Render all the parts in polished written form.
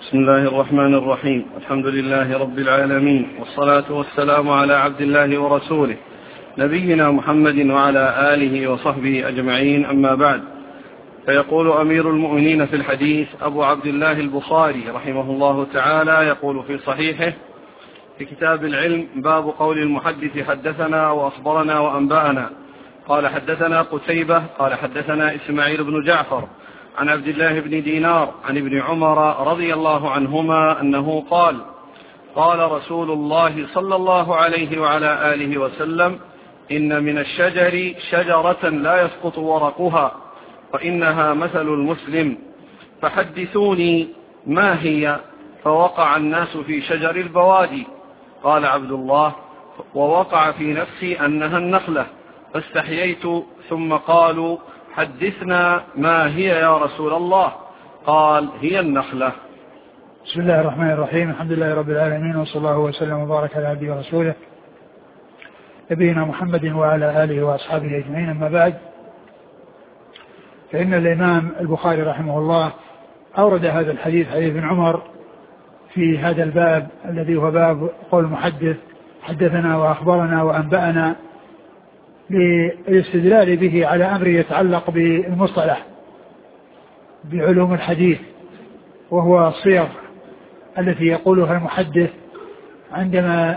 بسم الله الرحمن الرحيم. الحمد لله رب العالمين، والصلاة والسلام على عبد الله ورسوله نبينا محمد وعلى آله وصحبه أجمعين، أما بعد. فيقول أمير المؤمنين في الحديث أبو عبد الله البخاري رحمه الله تعالى، يقول في صحيحه في كتاب العلم: باب قول المحدث حدثنا وأخبرنا وأنبأنا. قال حدثنا قتيبة قال حدثنا إسماعيل بن جعفر عن عبد الله بن دينار عن ابن عمر رضي الله عنهما أنه قال: قال رسول الله صلى الله عليه وعلى آله وسلم: إن من الشجر شجرة لا يسقط ورقها وإنها مثل المسلم، فحدثوني ما هي؟ فوقع الناس في شجر البوادي. قال عبد الله: ووقع في نفسي أنها النخلة، فاستحييت، ثم قالوا: حدثنا ما هي يا رسول الله؟ قال: هي النخلة. بسم الله الرحمن الرحيم. الحمد لله رب العالمين، وصلى الله وسلم وبارك على عبده ورسوله نبينا محمد وعلى آله وأصحابه أجمعين، أما بعد. فإن الإمام البخاري رحمه الله أورد هذا الحديث، حديث ابن عمر، في هذا الباب الذي هو باب قول المحدث حدثنا وأخبرنا وأنبأنا، للاستدلال به على أمر يتعلق بالمصطلح بعلوم الحديث، وهو الصيغ التي يقولها المحدث عندما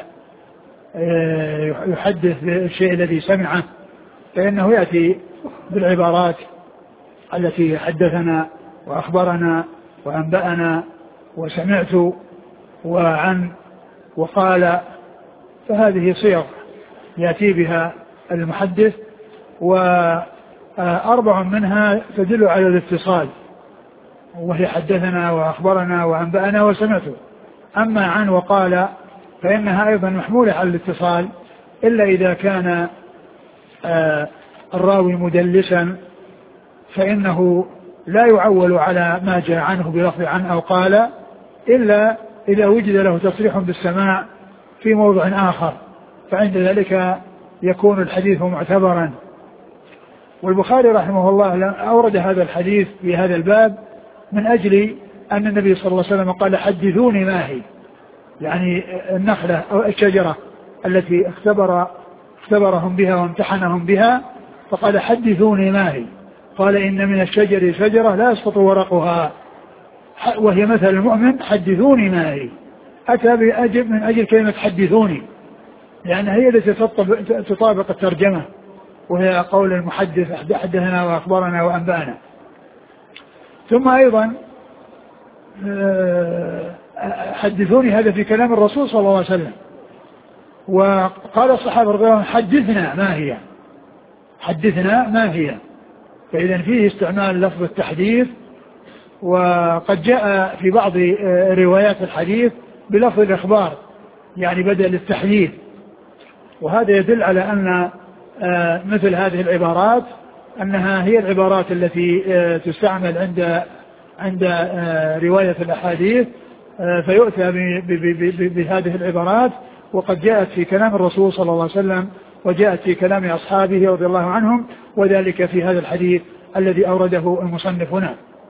يحدث بالشيء الذي سمعه، فإنه يأتي بالعبارات التي حدثنا وأخبرنا وأنبأنا وسمعت وعن وقال، فهذه صيغ يأتي بها المحدث، وأربع منها تدل على الاتصال، وهي حدثنا وأخبرنا وأنبأنا وسمعت. أما عن وقال فإنها أيضا محمولة على الاتصال، إلا إذا كان الراوي مدلسا، فإنه لا يعول على ما جاء عنه بلفظ عن أو قال، إلا إذا وجد له تصريح بالسماع في موضع آخر، فعند ذلك يكون الحديث معتبرا. والبخاري رحمه الله أورد هذا الحديث في هذا الباب من أجل أن النبي صلى الله عليه وسلم قال: حدثوني ما هي، يعني النخلة أو الشجرة التي اختبرهم بها وامتحنهم بها، فقال: حدثوني ما هي. قال: إن من الشجر شجرة لا يسقط ورقها وهي مثل المؤمن، حدثوني ما هي. أتى من أجل كلمة حدثوني، لأن هي التي تطابق الترجمة، وهي قول المحدث حدثنا وأخبرنا وأنبأنا. ثم أيضا حدثوني هذا في كلام الرسول صلى الله عليه وسلم، وقال الصحابة رضي الله عنهم: حدثنا ما هي، حدثنا ما هي. فإذا فيه استعمال لفظ التحديث، وقد جاء في بعض روايات الحديث بلفظ الإخبار، يعني بدل التحديث. وهذا يدل على أن مثل هذه العبارات أنها هي العبارات التي تستعمل عند رواية الأحاديث، فيؤتى بهذه العبارات، وقد جاءت في كلام الرسول صلى الله عليه وسلم، وجاءت في كلام أصحابه رضي الله عنهم، وذلك في هذا الحديث الذي أورده المصنف هنا.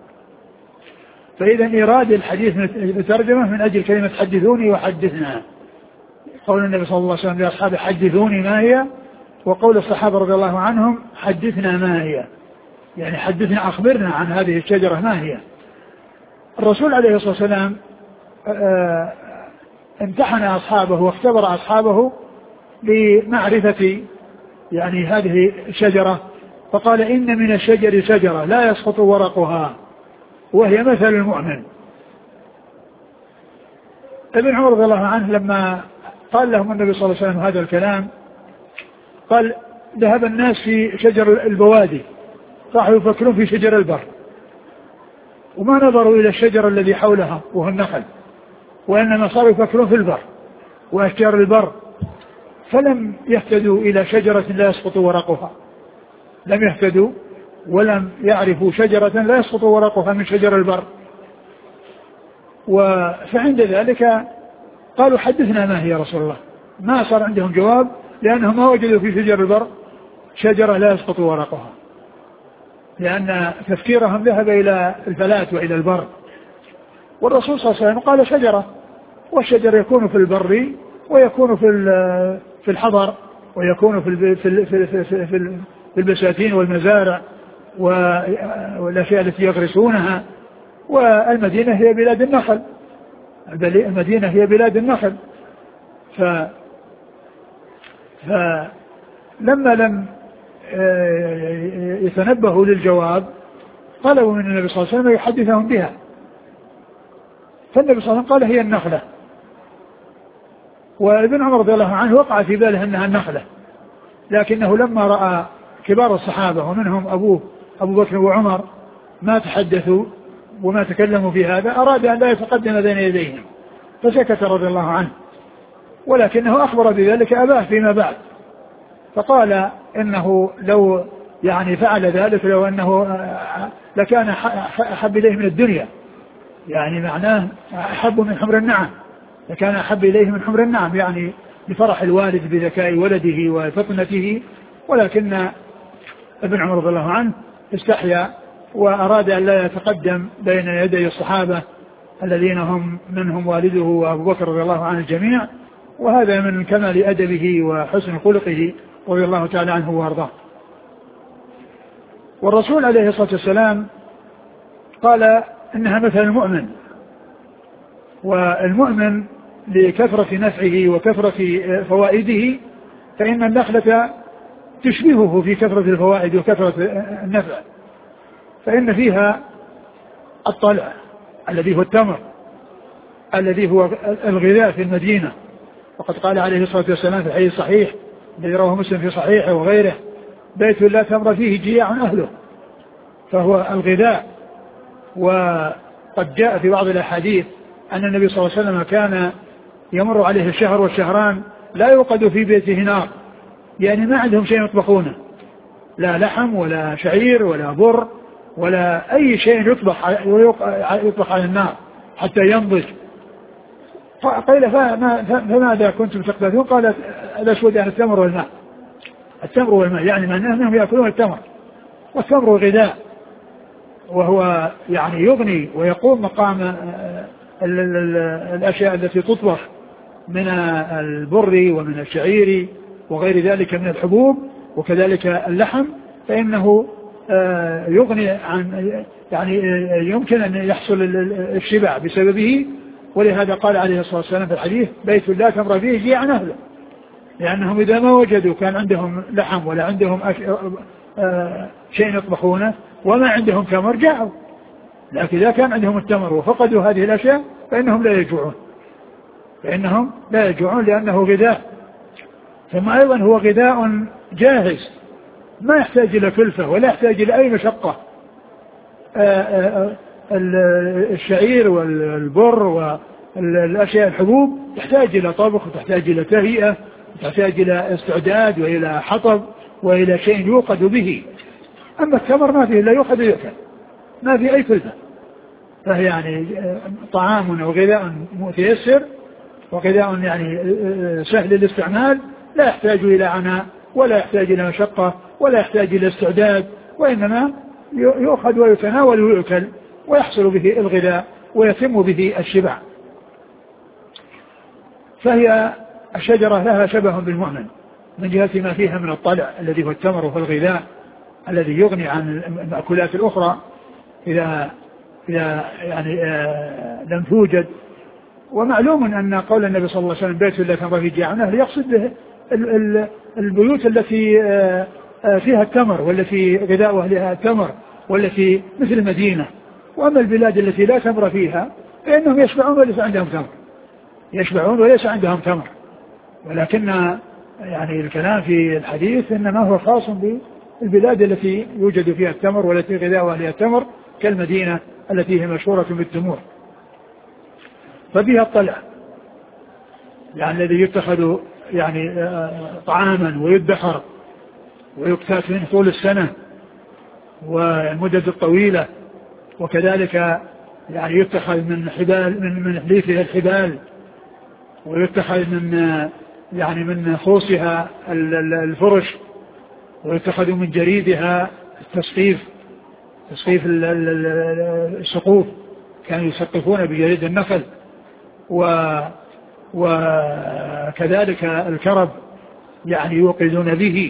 فإذا إيراد الحديث بترجمة من أجل كلمة حدثوني وحدثنا، قول النبي صلى الله عليه وسلم لأصحابه: حدثوني ما هي، وقول الصحابة رضي الله عنهم: حدثنا ما هي، يعني حدثنا، أخبرنا عن هذه الشجرة ما هي. الرسول عليه الصلاة والسلام امتحن أصحابه واختبر أصحابه بمعرفة يعني هذه الشجرة، فقال: إن من الشجر شجرة لا يسقط ورقها وهي مثل المؤمن. ابن عمر رضي الله عنه لما قال لهم النبي صلى الله عليه وسلم هذا الكلام، قال: ذهب الناس في شجر البوادي، راحوا يفكرون في شجر البر، وما نظروا إلى الشجر الذي حولها وهو النخل، وإنما صاروا يفكرون في البر وأشجار البر، فلم يهتدوا إلى شجرة لا يسقط ورقها، لم يهتدوا ولم يعرفوا شجرة لا يسقط ورقها من شجر البر. فعند ذلك قالوا: حدثنا ما هي يا رسول الله. ما صار عندهم جواب، لأنهم ما وجدوا في شجر البر شجرة لا يسقط ورقها، لأن تفكيرهم ذهب إلى الفلات وإلى البر. والرسول صلى الله عليه وسلم قال شجرة، والشجر يكون في البر ويكون في الحضر ويكون في البساتين والمزارع والأشياء التي يغرسونها. والمدينة هي بلاد النخل، المدينة هي بلاد النخل. فلما لم يتنبهوا للجواب طلبوا من النبي صلى الله عليه وسلم يحدثهم بها، فالنبي صلى الله عليه وسلم قال هي النخلة. وابن عمر رضي الله عنه وقع في باله أنها النخلة، لكنه لما رأى كبار الصحابة ومنهم أبو بكر وعمر ما تحدثوا وما تكلموا في هذا أراد أن لا يتقدم بين يديهم فسكت رضي الله عنه، ولكنه أخبر بذلك أباه فيما بعد، فقال إنه لو يعني فعل ذلك لو أنه لكان أحب إليه من الدنيا، يعني معناه أحب من حمر النعم، لكان أحب إليه من حمر النعم، يعني بفرح الوالد بذكاء ولده وفطنته. ولكن ابن عمر رضي الله عنه استحيا وأراد أن لا يتقدم بين يدي الصحابة الذين هم منهم والده وأبو بكر رضي الله عنه الجميع، وهذا من كمال أدبه وحسن خلقه رضي الله تعالى عنه وارضاه. والرسول عليه الصلاة والسلام قال إنها مثل المؤمن، والمؤمن لكثرة نفعه وكثرة فوائده فإن النخلة تشبهه في كثرة الفوائد وكثرة النفع، فإن فيها الطلع الذي هو التمر الذي هو الغذاء في المدينة، وقد قال عليه الصلاة والسلام في الحديث الصحيح الذي رواه مسلم في صحيحه وغيره: بيت لا تمر فيه جياع أهله، فهو الغذاء. وقد جاء في بعض الأحاديث أن النبي صلى الله عليه وسلم كان يمر عليه الشهر والشهران لا يوقد في بيته نار، يعني ما عندهم شيء يطبخونه، لا لحم ولا شعير ولا بر ولا أي شيء يطبخ على النار حتى ينضج. قيل فماذا كنتم تقتاتون؟ قال الأسود عن التمر والماء، التمر والماء، يعني معناه أنهم يأكلون التمر، والتمر غذاء وهو يعني يغني ويقوم مقام الأشياء التي تطبخ من البر ومن الشعير وغير ذلك من الحبوب، وكذلك اللحم، فإنه يغني عن يعني يمكن أن يحصل الشبع بسببه. ولهذا قال عليه الصلاة والسلام في الحديث: بيت لا تمر فيه جياع أهله، لأنهم إذا ما وجدوا كان عندهم لحم ولا عندهم شيء يطبخونه وما عندهم تمر جاعوا، لكن إذا كان عندهم التمر وفقدوا هذه الأشياء فإنهم لا يجوعون لأنه غذاء. ثم أيضا هو غذاء جاهز ما يحتاج إلى كلفة ولا يحتاج إلى أي مشقة. الشعير والبر والأشياء الحبوب تحتاج إلى طبخ وتحتاج إلى تهيئة وتحتاج إلى استعداد وإلى حطب وإلى شيء يوقد به. أما التمر ما فيه لا يوقد ويأكل، ما فيه أي كلفة، فهي يعني طعام وغذاء متيسر وغذاء يعني سهل الاستعمال، لا يحتاج إلى عناء ولا يحتاج إلى مشقة ولا يحتاج إلى استعداد، وإنما يؤخذ ويتناول ويؤكل ويحصل به الغذاء ويتم به الشبع. فهي الشجرة لها شبه بالمؤمن من جهة ما فيها من الطلع الذي هو التمر والغذاء الذي يغني عن المأكولات الأخرى إذا يعني لم توجد. ومعلوم أن قول النبي صلى الله عليه وسلم: بيت لا تمر فيه جياع أهله، يقصد به البيوت التي فيها التمر والتي غذاء أهلها التمر والتي مثل المدينة. وأما البلاد التي لا تمر فيها فإنهم يشبعون وليس عندهم تمر، ولكن يعني الكلام في الحديث إنما هو خاص بالبلاد التي يوجد فيها التمر والتي غذاء أهلها التمر كالمدينة التي هي مشهورة بالتمور. ففيها الطلع يعني الذي يتخذ يعني طعاما ويدخر ويكتات منه طول السنة والمدة الطويلة، وكذلك يعني يتخذ من حبال من حليفها الحبال، ويتخذ من خوصها الفرش، ويتخذ من جريدها تصفيف السقوف كانوا يسقفون بجريد النخل، وكذلك الكرب يعني يوقدون به،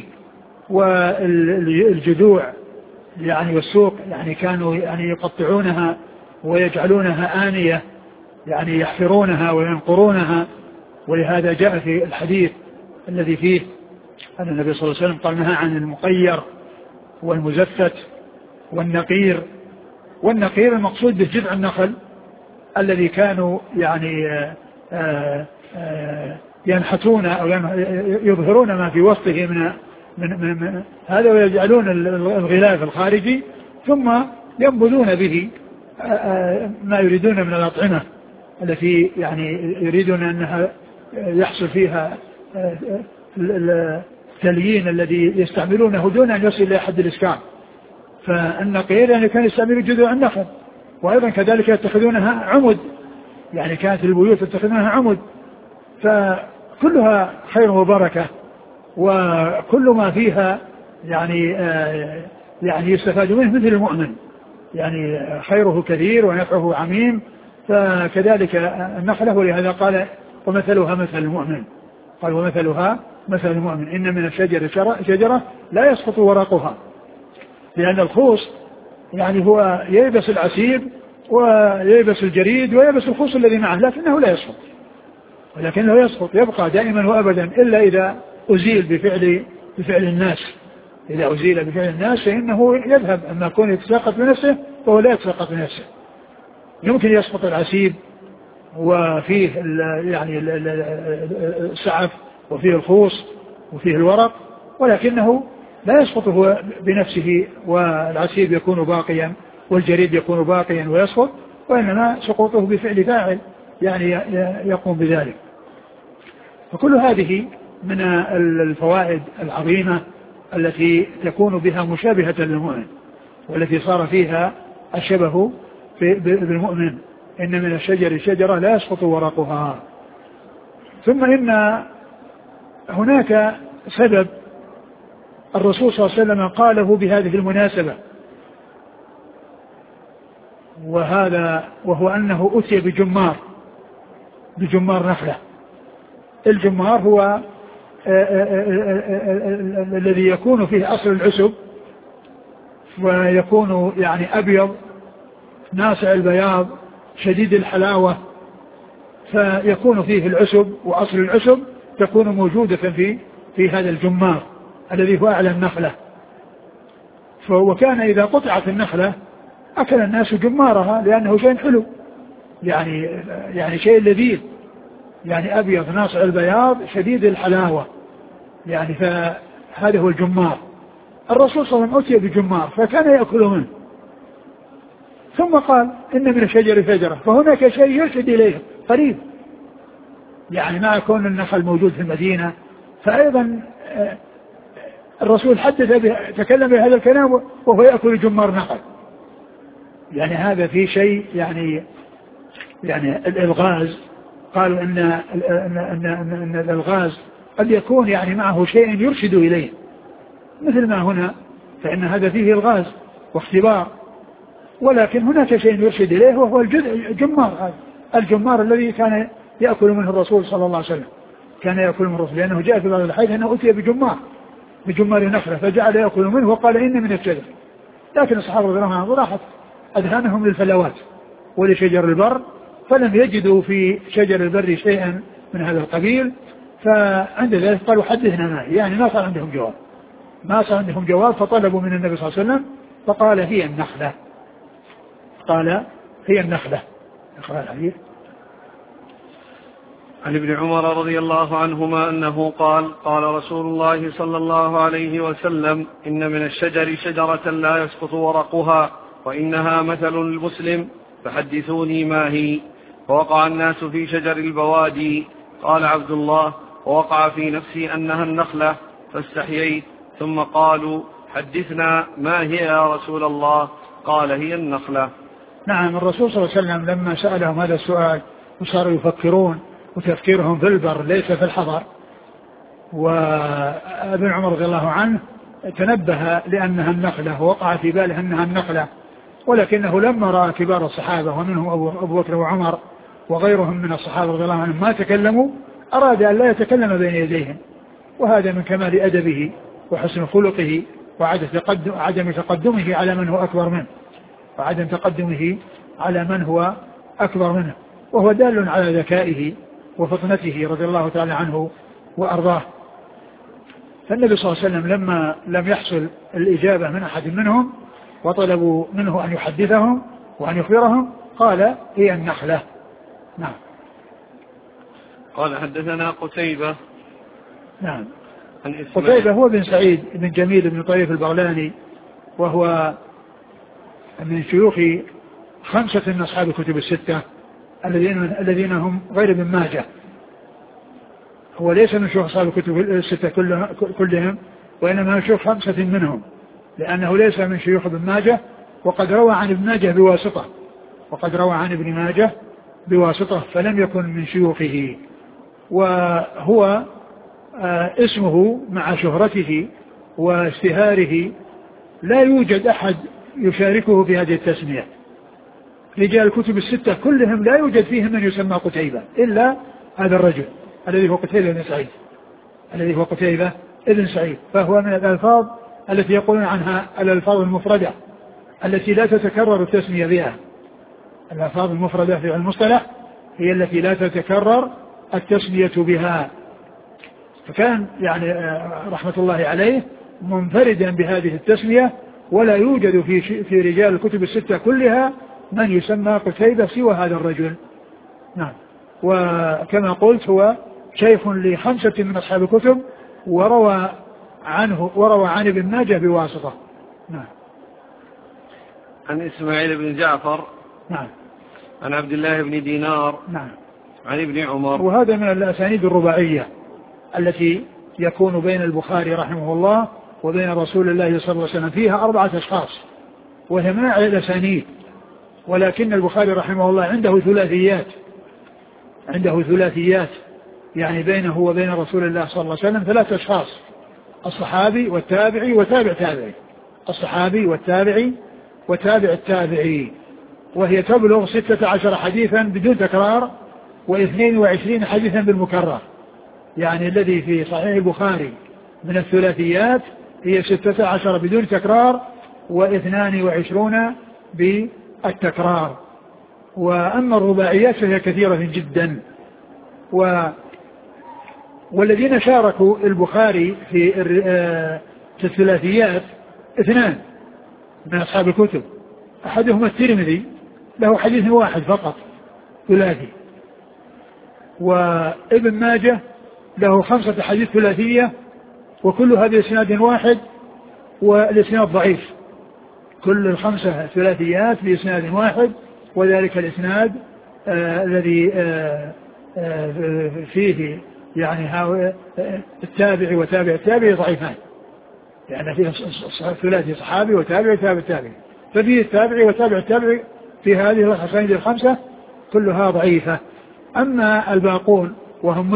والجذوع يعني والسوق يعني كانوا يعني يقطعونها ويجعلونها آنية يعني يحفرونها وينقرونها. ولهذا جاء في الحديث الذي فيه أن النبي صلى الله عليه وسلم قال نهى عن المقير والمزفت والنقير. والنقير المقصود به جذع النخل الذي كانوا يعني ينحتون أو يظهرون ما في وسطه من هذا، ويجعلون الغلاف الخارجي ثم ينبذون به ما يريدون من الأطعمة التي يعني يريدون أنها يحصل فيها التليين الذي يستعملونه دون أن يصل إلى حد الإسكان. فالنقير يعني كان يستعملون جذوع النخل، وأيضا كذلك يتخذونها عمد، يعني كانت البيوت يتخذونها عمد. فكلها خير وبركة، وكل ما فيها يعني يستفاد منه مثل المؤمن، يعني خيره كثير ونفعه عميم. فكذلك النخلة، ولهذا قال ومثلها مثل المؤمن، قال ومثلها مثل المؤمن إن من الشجر شجرة لا يسقط ورقها، لأن الخوص يعني هو يلبس العسير ويلبس الجريد ويلبس الخوص الذي معه، لكنه لا يسقط، ولكنه يسقط يبقى دائما وأبدا إلا إذا أزيل بفعل الناس. إذا أزيل بفعل الناس فإنه يذهب، أما كون يتساقط بنفسه فهو لا يتساقط بنفسه. يمكن يسقط العسيب وفيه يعني السعف وفيه الخوص وفيه الورق، ولكنه لا يسقط هو بنفسه، والعسيب يكون باقيا والجريد يكون باقيا ويسقط، وإنما سقوطه بفعل فاعل يعني يقوم بذلك. فكل هذه من الفوائد العظيمة التي تكون بها مشابهة للمؤمن، والتي صار فيها الشبه بالمؤمن. إن من الشجر شجرة لا يسقط ورقها. ثم إن هناك سبب الرسول صلى الله عليه وسلم قاله بهذه المناسبة، وهو أنه أتي بجمار نخلة. الجمار هو الذي يكون فيه أصل العسب، ويكون يعني أبيض ناصع البياض شديد الحلاوة، فيكون فيه العسب، وأصل العسب تكون موجودة في هذا الجمار الذي هو أعلى النخلة. وكان إذا قطعت النخلة أكل الناس جمارها لأنه شيء حلو، يعني شيء لذيذ، يعني أبيض ناصع البياض شديد الحلاوة، يعني فهذا هو الجمار. الرسول صلى الله عليه وسلم أتي بجمار فكان يأكل منه، ثم قال إن من الشجر شجرة، فهناك شيء يرشد إليه قريب، يعني ما يكون النخل موجود في المدينة. فأيضا الرسول تكلم بهذا الكلام وهو يأكل جمار نخل، يعني هذا في شيء يعني الإلغاز. قالوا أن الإلغاز قد يكون يعني معه شيء يرشد إليه، مثل ما هنا، فإن هذا فيه إلغاز واختبار، ولكن هناك شيء يرشد إليه وهو الجمار الذي كان يأكل منه الرسول صلى الله عليه وسلم، كان يأكل منه الرسول، لأنه جاء في بعض الحديث أنه أتي بجمار نخلة فجعل يأكل منه وقال إن من الشجر. لكن الصحابة رضي الله عنهم راحت أذهانهم للفلوات ولشجر البر، فلم يجدوا في شجر البر شيئا من هذا القبيل، فعند ذلك قالوا حدثنا ما، يعني ما صار عندهم جواب، فطلبوا من النبي صلى الله عليه وسلم فقال هي النخلة. اقرأ الحديث. عن ابن عمر رضي الله عنهما أنه قال رسول الله صلى الله عليه وسلم إن من الشجر شجرة لا يسقط ورقها وإنها مثل المسلم، فحدثوني ما هي. فوقع الناس في شجر البوادي. قال عبد الله ووقع في نفسي أنها النخلة فاستحييت، ثم قالوا حدثنا ما هي يا رسول الله؟ قال هي النخلة. نعم، الرسول صلى الله عليه وسلم لما سألهم هذا السؤال وصاروا يفكرون، وتفكيرهم في البر ليس في الحضر، وابن عمر رضي الله عنه تنبه لأنها النخلة، ووقع في باله أنها النخلة، ولكنه لما رأى كبار الصحابة ومنهم أبو بكر وعمر وغيرهم من الصحابة رضي الله عنهم ما تكلموا أراد أن لا يتكلم بين يديهم، وهذا من كمال أدبه وحسن خلقه وعدم تقدمه على من هو أكبر منه، وعدم تقدمه على من هو أكبر منه، وهو دال على ذكائه وفطنته رضي الله تعالى عنه وأرضاه. فالنبي صلى الله عليه وسلم لما لم يحصل الإجابة من أحد منهم وطلبوا منه أن يحدثهم وأن يخبرهم قال هي النخلة. نعم. قال حدثنا قتيبة. نعم. قتيبة هو بن سعيد بن جميل بن طريف البغلاني، وهو من شيوخ 5 من أصحاب الكتب الستة الذين هم غير ابن ماجه. هو ليس من شيوخ أصحاب الكتب الستة كلهم، وإنما من شيوخ 5 منهم، لأنه ليس من شيوخ ابن ماجه، وقد روى عن ابن ماجه بواسطة فلم يكن من شيوخه. وهو اسمه مع شهرته واشتهاره لا يوجد أحد يشاركه في هذه التسمية. رجال الكتب الستة كلهم لا يوجد فيهم من يسمى قتيبة إلا هذا الرجل الذي هو قتيبة بن سعيد، فهو من الألفاظ التي يقولون عنها الألفاظ المفردة التي لا تتكرر التسمية بها. الألفاظ المفردة في المصطلح هي التي لا تتكرر التسمية بها. فكان يعني رحمة الله عليه منفردا بهذه التسمية، ولا يوجد في رجال الكتب الستة كلها من يسمى قتيبة سوى هذا الرجل. نعم. وكما قلت هو شيخ ل5 من أصحاب الكتب، وروى عن ابن ماجه بواسطة. نعم. عن إسماعيل بن جعفر. نعم. عن عبد الله بن دينار. نعم. عن ابن عمر. وهذا من الأسانيد الرباعية التي يكون بين البخاري رحمه الله وبين رسول الله صلى الله عليه وسلم، فيها 4 أشخاص، وهي من الأسانيد، ولكن البخاري رحمه الله عنده ثلاثيات يعني بينه وبين رسول الله صلى الله عليه وسلم 3 أشخاص: الصحابي والتابعي وتابع تابعي، الصحابي والتابعي وتابع التابعي، وهي تبلغ 16 حديثا بدون تكرار و22 حديثا بالمكرر. يعني الذي في صحيح البخاري من الثلاثيات هي 16 بدون تكرار و22 بالتكرار. وأما الرباعيات فهي كثيرة جدا. والذين شاركوا البخاري في الثلاثيات 2 من أصحاب الكتب، أحدهما الترمذي له حديث واحد فقط ثلاثي، وابن ماجه له 5 حديث ثلاثية، وكلها بإسناد واحد والإسناد ضعيف. كل 5 ثلاثيات بإسناد واحد، وذلك الإسناد الذي فيه يعني التابع وتابع التابع ضعيفان، يعني فيه ثلاثي صحابي وتابع وتابع التابع، ففيه التابع وتابع التابع في هذه الأسانيد ال5 كلها ضعيفة. أما الباقون وهم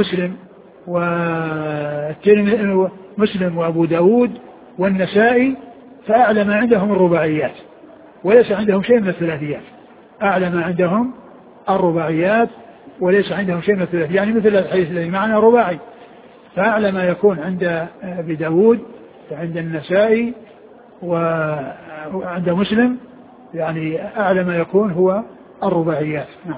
مسلم وأبو داود والنسائي فأعلى ما عندهم الرباعيات، وليس عندهم شيء من الثلاثيات. أعلى ما عندهم الرباعيات وليس عندهم شيء من الثلاثيات، يعني مثل الحديث الذي معنا رباعي، فأعلى ما يكون عند أبي داود وعند النسائي وعند مسلم، يعني أعلى ما يكون هو الرباعيات. نعم.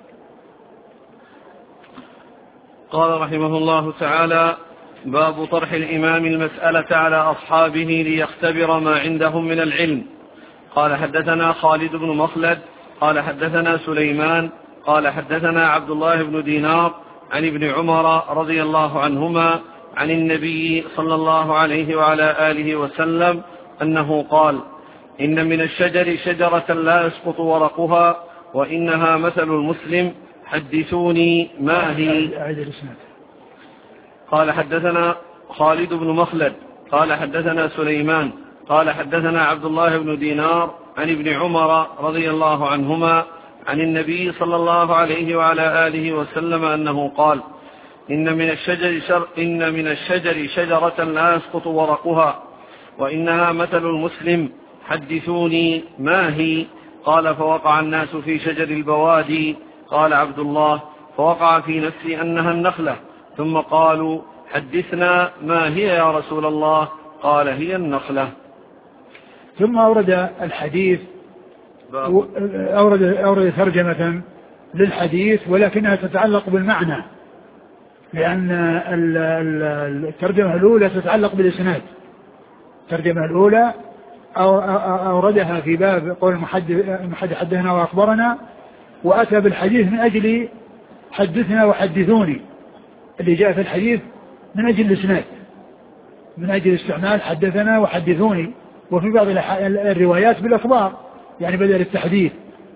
قال رحمه الله تعالى: باب طرح الإمام المسألة على أصحابه ليختبر ما عندهم من العلم. قال حدثنا خالد بن مخلد قال حدثنا سليمان قال حدثنا عبد الله بن دينار عن ابن عمر رضي الله عنهما عن النبي صلى الله عليه وعلى آله وسلم أنه قال: إن من الشجر شجرة لا يسقط ورقها وإنها مثل المسلم، حدثوني ما هي. قال حدثنا خالد بن مخلد قال حدثنا سليمان قال حدثنا عبد الله بن دينار عن ابن عمر رضي الله عنهما عن النبي صلى الله عليه وعلى آله وسلم أنه قال: إن من الشجر شجرة لا يسقط ورقها وإنها مثل المسلم، حدثوني ما هي. قال فوقع الناس في شجر البوادي. قال عبد الله فوقع في نفسي أنها النخلة. ثم قالوا حدثنا ما هي يا رسول الله؟ قال هي النخلة. ثم أورد الحديث، أورد ترجمة للحديث ولكنها تتعلق بالمعنى، لأن الترجمة الأولى تتعلق بالإسناد. الترجمة الأولى أوردها في باب قول المحدث حدثنا وأخبرنا، وأتى بالحديث من أجل حدثنا وحدثوني، اللي جاء في الحديث من أجل الإسناد، من أجل استعمال حدثنا وحدثوني، وفي بعض الروايات بالأخبار يعني بدل التحديث.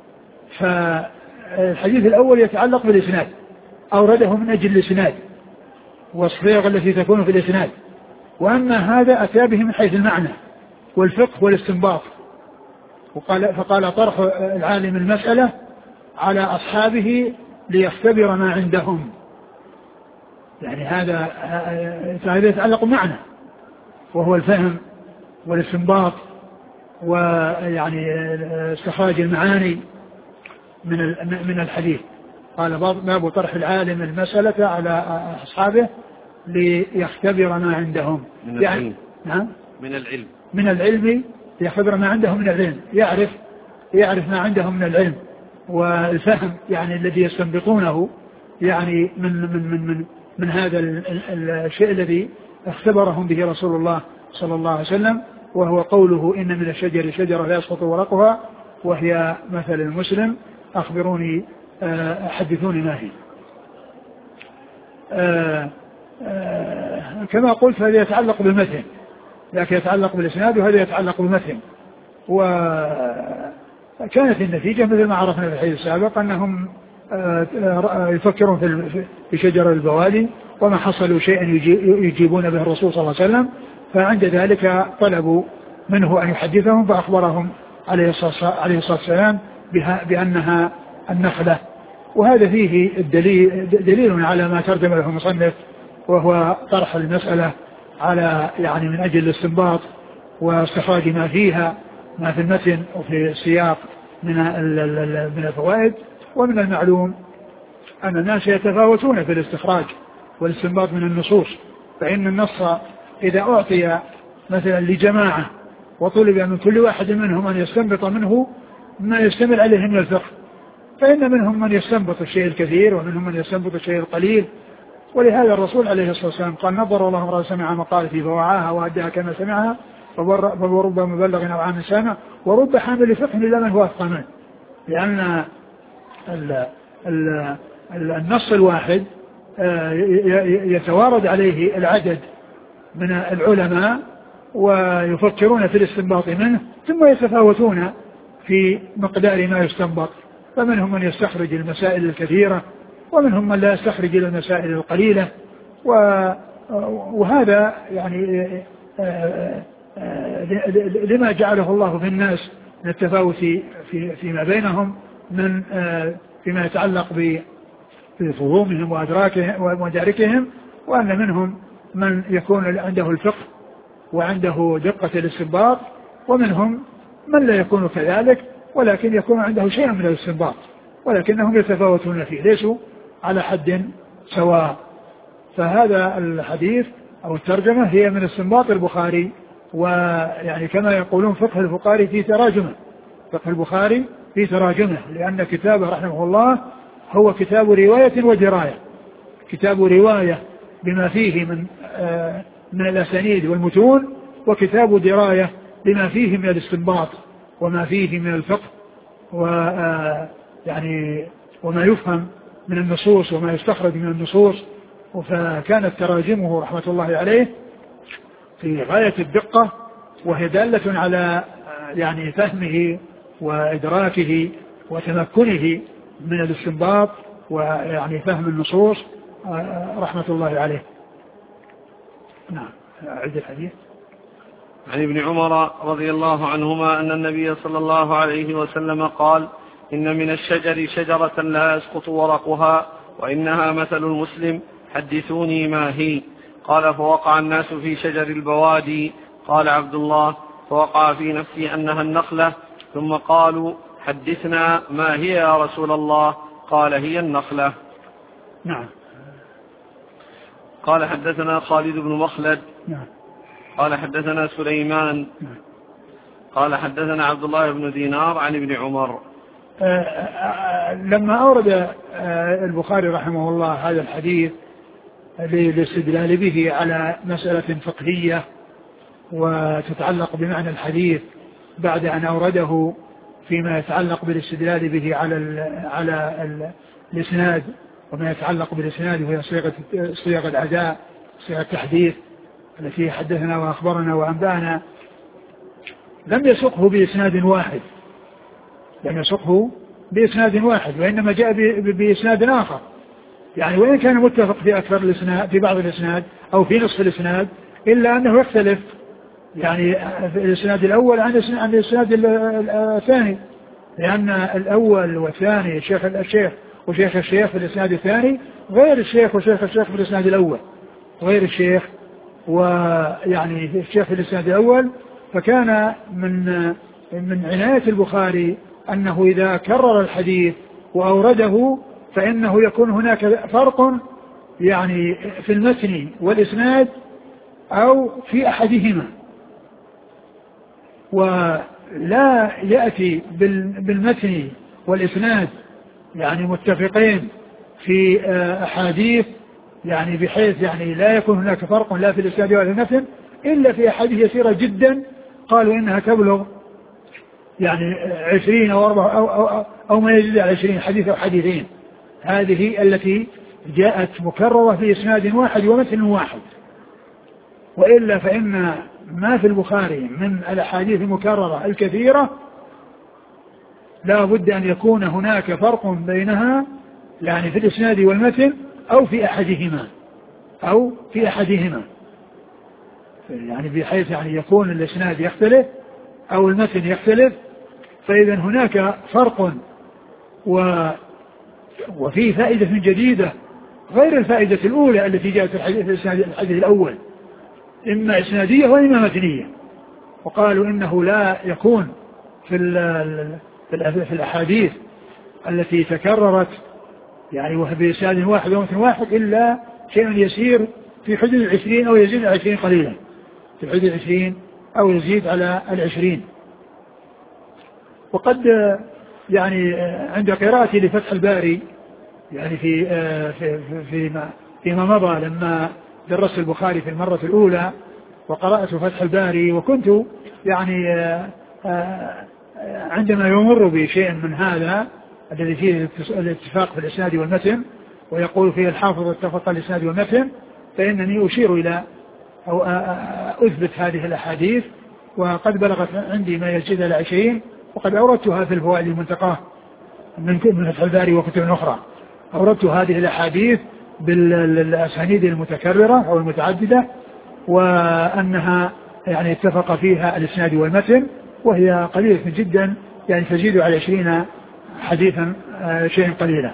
فالحديث الأول يتعلق بالإسناد، أورده من أجل الإسناد والصيغ التي تكون في الإسناد، وأما هذا أتى به من حيث المعنى والفقه والاستنباط. فقال طرح العالم المسألة على أصحابه ليختبر ما عندهم، يعني هذا يتعلق معنى وهو الفهم والاستنباط ويعني استخراج المعاني من الحديث. قال باب طرح العالم المسألة على أصحابه ليختبر ما عندهم من يعني العلم. من العلم ليختبر ما عندهم من العلم، يعرف ما عندهم من العلم والفهم يعني الذي يستنبطونه يعني من هذا الشيء الذي اختبرهم به رسول الله صلى الله عليه وسلم، وهو قوله إن من الشجر شجرة لا يسقط ورقها وهي مثل المسلم، أخبروني حدثوني ما هي. كما قلت هذا يتعلق بالمتن، لكن يتعلق بالإسناد وهذا يتعلق بالمتن. وكانت النتيجة مثل ما عرفنا في الحديث السابق أنهم يفكرون في شجر البوادي، وما حصلوا شيئا يجيبون به الرسول صلى الله عليه وسلم، فعند ذلك طلبوا منه أن يحدثهم، فأخبرهم عليه الصلاة والسلام بأنها النخلة. وهذا فيه دليل على ما ترجم له المصنف، وهو طرح المسألة على يعني من أجل الاستنباط واستخراج ما فيها، ما في المتن وفي السياق من الفوائد. ومن المعلوم أن الناس يتفاوتون في الاستخراج والاستنباط من النصوص، فإن النص إذا أعطي مثلا لجماعة وطلب من كل واحد منهم أن يستنبط منه ما يشتمل عليه من الفقه، فإن منهم من يستنبط الشيء الكثير ومنهم من يستنبط الشيء القليل. ولهذا الرسول عليه الصلاة والسلام قال نظر الله امرأ سمع مقالتي فوعاها وأداها كما سمعها، فرب مبلغ أو عام سامع ورب حامل فقه إلى من هو أفقه منه، لأن النص الواحد يتوارد عليه العدد من العلماء ويفكرون في الاستنباط منه، ثم يتفاوتون في مقدار ما يستنبط، فمنهم من يستخرج المسائل الكثيرة ومنهم من لا يستخرج إلى المسائل القليلة. وهذا يعني لما جعله الله في الناس من التفاوت فيما بينهم من فيما يتعلق بفهومهم ومداركهم، وأن منهم من يكون عنده الفقه وعنده دقة الاستنباط، ومنهم من لا يكون كذلك ولكن يكون عنده شيء من الاستنباط، ولكنهم يتفاوتون فيه، ليسوا على حد سواء. فهذا الحديث أو الترجمة هي من استنباط البخاري، ويعني كما يقولون فقه البخاري في تراجمه، فقه البخاري في تراجمه، لأن كتابه رحمه الله هو كتاب رواية ودراية، كتاب رواية بما فيه من الأسانيد والمتون، وكتاب دراية بما فيه من الاستنباط وما فيه من الفقه يعني وما يفهم من النصوص وما يستخرج من النصوص. فكانت تراجمه رحمة الله عليه في غاية الدقة، وهي دالة على يعني فهمه وإدراكه وتمكنه من الاستنباط ويعني فهم النصوص رحمة الله عليه. نعم. أعد الحديث. عن ابن عمر رضي الله عنهما أن النبي صلى الله عليه وسلم قال إن من الشجر شجرة لا يسقط ورقها وإنها مثل المسلم، حدثوني ما هي؟ قال فوقع الناس في شجر البوادي. قال عبد الله فوقع في نفسي أنها النخلة. ثم قالوا حدثنا ما هي يا رسول الله؟ قال هي النخلة. نعم. قال حدثنا خالد بن مخلد. نعم. قال حدثنا سليمان. نعم. قال حدثنا عبد الله بن دينار عن ابن عمر. لما أورد البخاري رحمه الله هذا الحديث للاستدلال به على مسألة فقهية وتتعلق بمعنى الحديث، بعد أن أورده فيما يتعلق بالاستدلال به على الإسناد وما يتعلق بالإسناد وهي صيغة الأداء، صيغة التحديث التي حدثنا وأخبرنا وأنبأنا، لم يسقه بإسناد واحد، وإنما جاء بإسناد آخر، يعني وإن كان متفق في أكثر الإسناد في بعض الإسناد أو في نصف الإسناد، إلا أنه يختلف يعني في الإسناد الأول عن الإسناد الثاني، لأن الأول والثاني الشيخ وشيخ الشيخ في الإسناد الثاني غير الشيخ وشيخ الشيخ في الإسناد الأول، غير الشيخ ويعني الشيخ في الإسناد الأول. فكان من عناية البخاري أنه إذا كرر الحديث وأورده فإنه يكون هناك فرق يعني في المتن والإسناد أو في أحدهما، ولا يأتي بالمتن والإسناد يعني متفقين في أحاديث، يعني بحيث يعني لا يكون هناك فرق لا في الإسناد ولا المتن إلا في أحاديث يسيرة جدا قالوا إنها تبلغ يعني 20 أو 4 أو ما يزيد على 20 حديث أو حديثين، هذه التي جاءت مكررة في إسناد واحد ومتن واحد. وإلا فإن ما في البخاري من الأحاديث المكررة الكثيرة لا بد أن يكون هناك فرق بينها يعني في الإسناد والمتن أو في أحدهما يعني بحيث يعني يكون الإسناد يختلف أو المتن يختلف، فإذا هناك فرق وفي فائدة جديدة غير الفائدة الأولى التي جاءت في الحديث الأول، إما إسنادية وإما متنية. وقالوا إنه لا يكون في الأحاديث التي تكررت يعني وهي بإسناد واحد ومتن واحد إلا شيء يسير في حدود 20 أو يزيد على 20 قليلا، في حدود 20 أو يزيد على 20. وقد يعني عند قراءتي لفتح الباري يعني فيما مضى لما درست البخاري في المرة الأولى وقرأت فتح الباري، وكنت يعني عندما يمر بشيء من هذا الذي فيه الاتفاق في الإسناد والمتن ويقول فيه الحافظ اتفق الإسناد والمتن، فإنني أشير إلى أو أثبت هذه الأحاديث، وقد بلغت عندي ما يزيد على 20، وقد أوردتها في الفوائد المنتقاه من فتح الباري وكتب أخرى، أوردت هذه الأحاديث بالأسانيد المتكررة أو المتعددة، وأنها يعني اتفق فيها الإسناد والمتن، وهي قليلة جدا يعني تزيد على 20 حديثا شيء قليلا.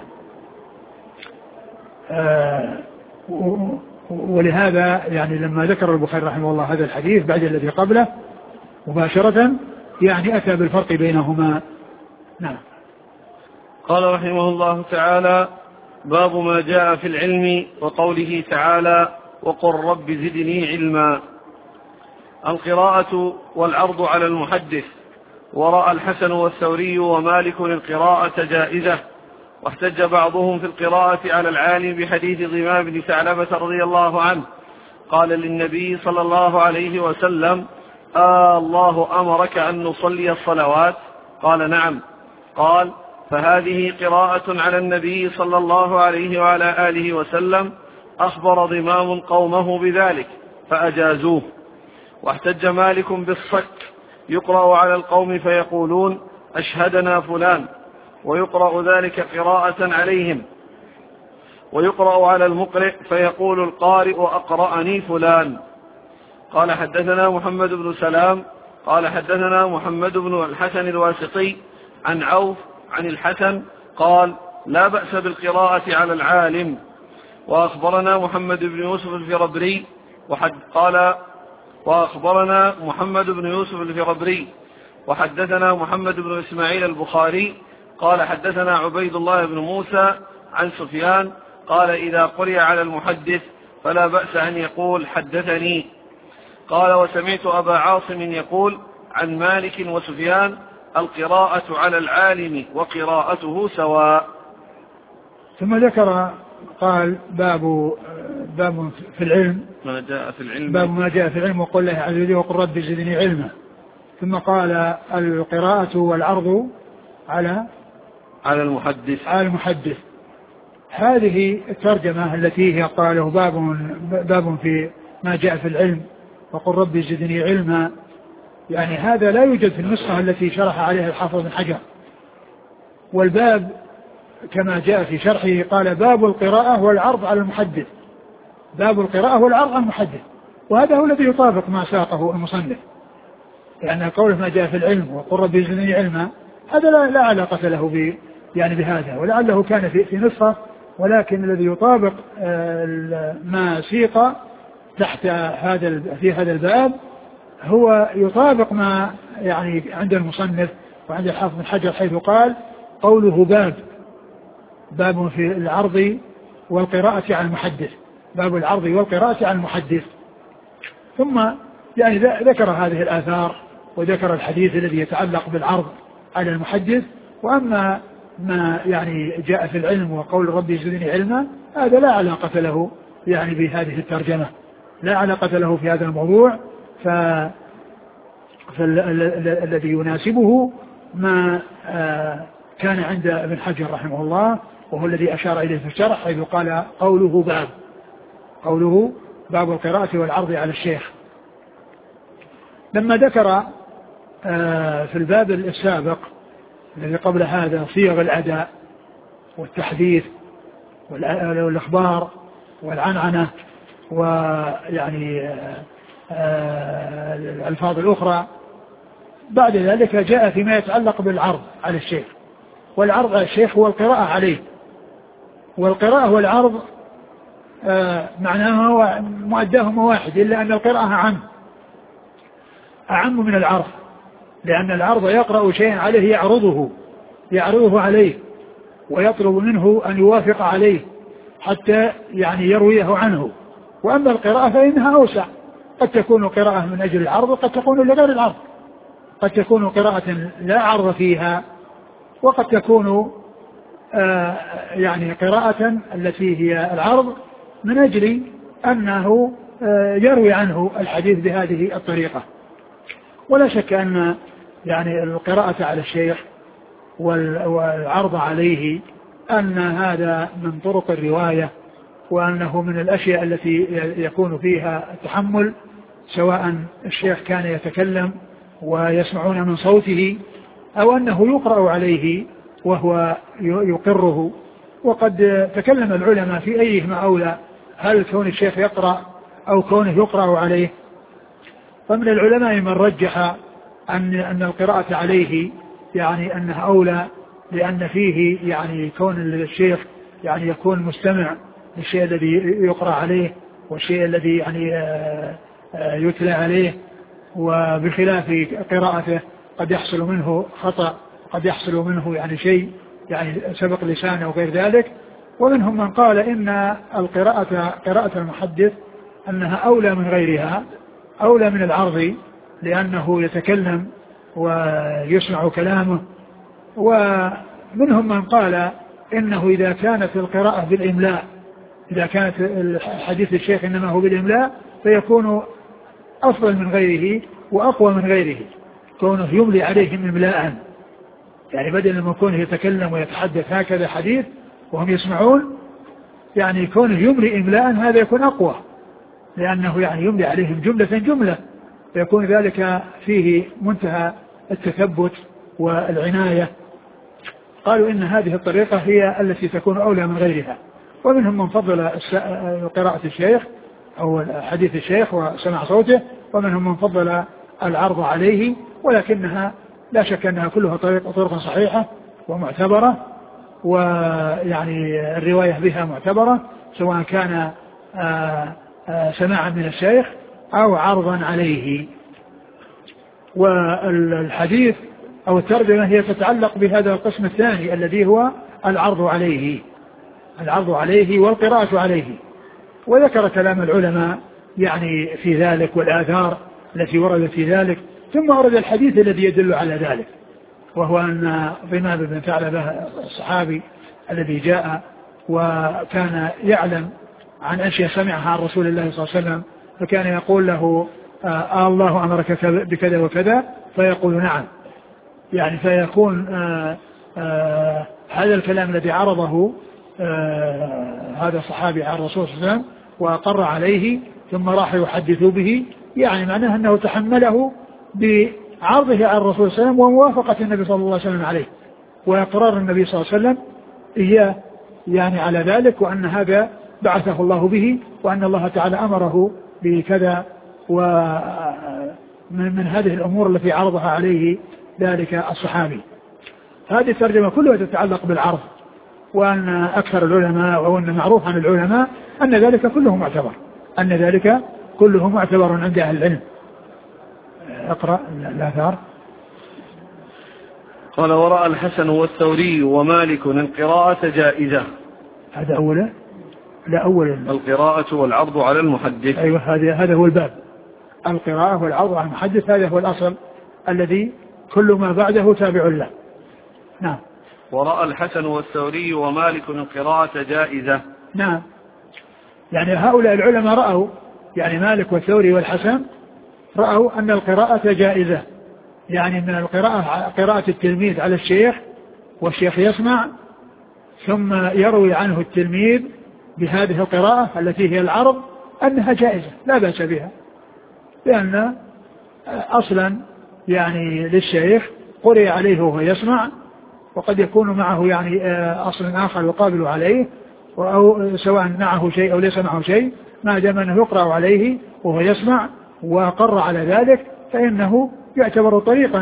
ولهذا يعني لما ذكر البخاري رحمه الله هذا الحديث بعد الذي قبله مباشرة يعني أتى بالفرق بينهما. نعم. قال رحمه الله تعالى: باب ما جاء في العلم وقوله تعالى: وقل رب زدني علما. القراءة والعرض على المحدث. ورأى الحسن والثوري ومالك القراءة جائزة، واحتج بعضهم في القراءة على العالم بحديث ضمام بن ثعلبة رضي الله عنه قال للنبي صلى الله عليه وسلم: الله أمرك أن نصلي الصلوات؟ قال: نعم. قال: فهذه قراءة على النبي صلى الله عليه وعلى آله وسلم، أخبر ضمام قومه بذلك فأجازوه. واحتج مالك بالصك، يقرأ على القوم فيقولون: أشهدنا فلان، ويقرأ ذلك قراءة عليهم. ويقرأ على المقرئ فيقول القارئ: أقرأني فلان. قال: حدثنا محمد بن سلام قال: حدثنا محمد بن الحسن الواسطي عن عوف عن الحسن قال: لا بأس بالقراءة على العالم. وأخبرنا محمد بن يوسف الفربري وأخبرنا محمد بن يوسف الفربري وحدثنا محمد بن إسماعيل البخاري قال حدثنا عبيد الله بن موسى عن سفيان قال إذا قرئ على المحدث فلا بأس أن يقول حدثني. قال وسمعت أبا عاصم يقول عن مالك وسفيان القراءة على العالم وقراءته سواء. ثم ذكر قال باب في العلم ما جاء في العلم باب ما جاء في العلم وقل الله عز وجل وقل رب زدني علما. ثم قال القراءة والعرض على المحدث. هذه الترجمة التي هي قاله باب في ما جاء في العلم وقل رب زدني علما، يعني هذا لا يوجد في النسخة التي شرح عليها الحافظ بن حجر. والباب كما جاء في شرحه قال باب القراءة والعرض على المحدث، باب القراءة والعرض على المحدث، وهذا هو الذي يطابق ما ساقه المصنف، لأن قوله ما جاء في العلم وقل رب زدني علما هذا لا علاقة له بهذا، ولعله كان في نسخة، ولكن الذي يطابق ما سيق تحت في هذا الباب هو يطابق ما يعني عند المصنف وعند الحافظ بن حجر، حيث قال قوله باب في العرض والقراءة على المحدث، باب العرض والقراءة على المحدث. ثم يعني ذكر هذه الآثار وذكر الحديث الذي يتعلق بالعرض على المحدث. وأما ما يعني جاء في العلم وقول ربي زدني علما هذا لا علاقة له يعني بهذه الترجمة، لا علاقة له في هذا الموضوع. فالذي يناسبه ما كان عند ابن حجر رحمه الله، وهو الذي أشار إليه في الشرح، حيث قال قوله باب القراءة والعرض على الشيخ. لما ذكر في الباب السابق الذي قبل هذا صيغ الأداء والتحديث والإخبار والعنعنة ويعني الألفاظ الأخرى، بعد ذلك جاء فيما يتعلق بالعرض على الشيخ. والعرض على الشيخ هو القراءة عليه، والقراءة والعرض معناها مؤداهما واحد، إلا أن القراءة أعم من العرض، لأن العرض يقرأ شيئا عليه يعرضه عليه ويطلب منه أن يوافق عليه حتى يعني يرويه عنه. وأما القراءة فإنها أوسع، قد تكون قراءة من أجل العرض وقد تكون لغير العرض، قد تكون قراءة لا عرض فيها، وقد تكون يعني قراءة التي هي العرض من أجل أنه يروي عنه الحديث بهذه الطريقة. ولا شك أن يعني القراءة على الشيخ والعرض عليه أن هذا من طرق الرواية، وأنه من الأشياء التي يكون فيها التحمل، سواء الشيخ كان يتكلم ويسمعون من صوته أو أنه يقرأ عليه وهو يقره. وقد تكلم العلماء في أيهما أولى، هل كون الشيخ يقرأ أو كونه يقرأ عليه. فمن العلماء من رجح أن القراءة عليه يعني أنها أولى، لأن فيه يعني كون الشيخ يعني يكون مستمع للشيء الذي يقرأ عليه والشيء الذي يعني يتلى عليه، وبخلاف قراءته قد يحصل منه خطأ، قد يحصل منه يعني شيء يعني سبق لسانه وغير ذلك. ومنهم من قال إن قراءة المحدث أنها أولى من غيرها، أولى من العرض، لأنه يتكلم ويسمع كلامه. ومنهم من قال إنه إذا كانت القراءة بالإملاء، إذا كانت حديث الشيخ إنما هو بالإملاء فيكون أفضل من غيره وأقوى من غيره، كونه يملي عليهم إملاء، يعني بدل ما يكون يتكلم ويتحدث هكذا حديث وهم يسمعون، يعني كونه يملي إملاء هذا يكون أقوى، لأنه يعني يملي عليهم جملة، فيكون ذلك فيه منتهى التثبت والعناية. قالوا إن هذه الطريقة هي التي تكون أولى من غيرها. ومنهم من فضل قراءة الشيخ أو حديث الشيخ وسمع صوته، ومنهم من فضل العرض عليه، ولكنها لا شك أنها كلها طرق صحيحة ومعتبرة، ويعني الرواية بها معتبرة، سواء كان سماعا من الشيخ أو عرضا عليه. والحديث أو الترجمة هي تتعلق بهذا القسم الثاني الذي هو العرض عليه والقراءة عليه. وذكر كلام العلماء يعني في ذلك والآثار التي وردت في ذلك، ثم ورد الحديث الذي يدل على ذلك، وهو أن ضمام بن ثعلبة الصحابي الذي جاء وكان يعلم عن أشياء سمعها عن رسول الله صلى الله عليه وسلم، فكان يقول له الله أمرك بكذا وكذا، فيقول نعم، يعني فيكون هذا الكلام الذي عرضه هذا الصحابي عن الرسول صلى الله عليه وسلم وأقر عليه ثم راح يحدث به، يعني معناه أنه تحمله بعرضه على الرسول صلى الله عليه وسلم وموافقة النبي صلى الله عليه وسلم عليه وإقرار النبي صلى الله عليه وسلم إياه يعني على ذلك، وأن هذا بعثه الله به، وأن الله تعالى أمره بكذا ومن هذه الأمور التي عرضها عليه ذلك الصحابي. هذه الترجمة كلها تتعلق بالعرض، وأن أكثر العلماء وأن معروف عن العلماء أن ذلك كله معتبر عند أهل العلم. اقرأ الآثار. قال ورأى الحسن والثوري ومالك القراءة جائزة. هذا أوله؟ لا أول القراءة والعرض على المحدث. أيوة هذا هو الباب، القراءة والعرض على المحدث، هذا هو الأصل الذي كل ما بعده تابع له. نعم. ورأى الحسن والثوري ومالك القراءة جائزة. نعم، يعني هؤلاء العلماء رأوا، يعني مالك والثوري والحسن رأوا أن القراءة جائزة، يعني من القراءة قراءة التلميذ على الشيخ والشيخ يسمع ثم يروي عنه التلميذ بهذه القراءة التي هي العرض، أنها جائزة لا بأس بها، لأن أصلا يعني للشيخ قرئ عليه وهو يسمع، وقد يكون معه يعني أصل آخر يقابل عليه، أو سواء معه شيء أو ليس معه شيء، ما دام أنه يقرأ عليه وهو يسمع وقر على ذلك فإنه يعتبر طريقا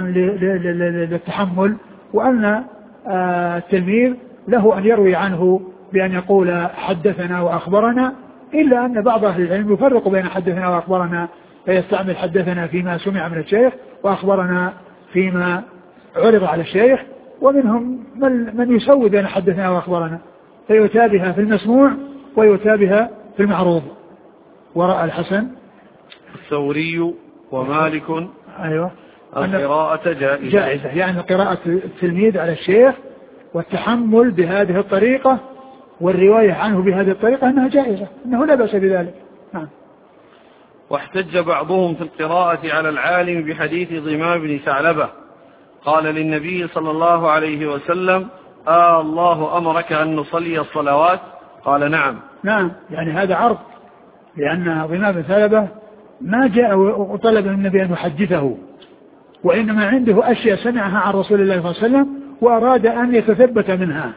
للتحمل، وأن التلميذ له أن يروي عنه بأن يقول حدثنا وأخبرنا، إلا أن بعض أهل العلم يفرق بين حدثنا وأخبرنا، فيستعمل حدثنا فيما سمع من الشيخ وأخبرنا فيما عرض على الشيخ، ومنهم من يسوي بين حدثنا وأخبرنا فيتابها في المسموع ويتابها في المعروض. ورأى الحسن الثوري ومالك أيوة القراءة جائزة، يعني قراءة التلميذ على الشيخ والتحمل بهذه الطريقة والرواية عنه بهذه الطريقة أنها جائزة، أنه لا بأس بذلك. نعم. واحتج بعضهم في القراءة على العالم بحديث ضمام بن ثعلبة قال للنبي صلى الله عليه وسلم الله أمرك أن نصلي الصلوات؟ قال نعم. نعم، يعني هذا عرض، لأن ضمام بن ثعلبة ما جاء وطلب من النبي أن يحدثه، وإنما عنده أشياء سمعها عن رسول الله صلى الله عليه وسلم وأراد أن يتثبت منها،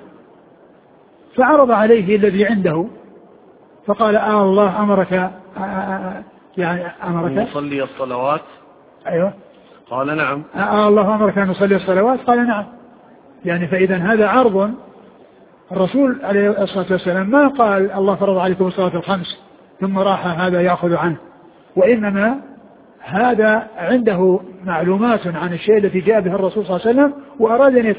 فعرض عليه الذي عنده فقال الله أمرك يعني أمرك أن نصلي الصلوات؟ أيوة. قال نعم. الله أمرك أن نصلي الصلوات؟ قال نعم. يعني فإذا هذا عرض، الرسول عليه الصلاة والسلام ما قال الله فرض عليكم الصلاة الخمس ثم راح هذا يأخذ عنه، وإنما هذا عنده معلومات عن الشيء التي جاء به الرسول صلى الله عليه وسلم وأراد أن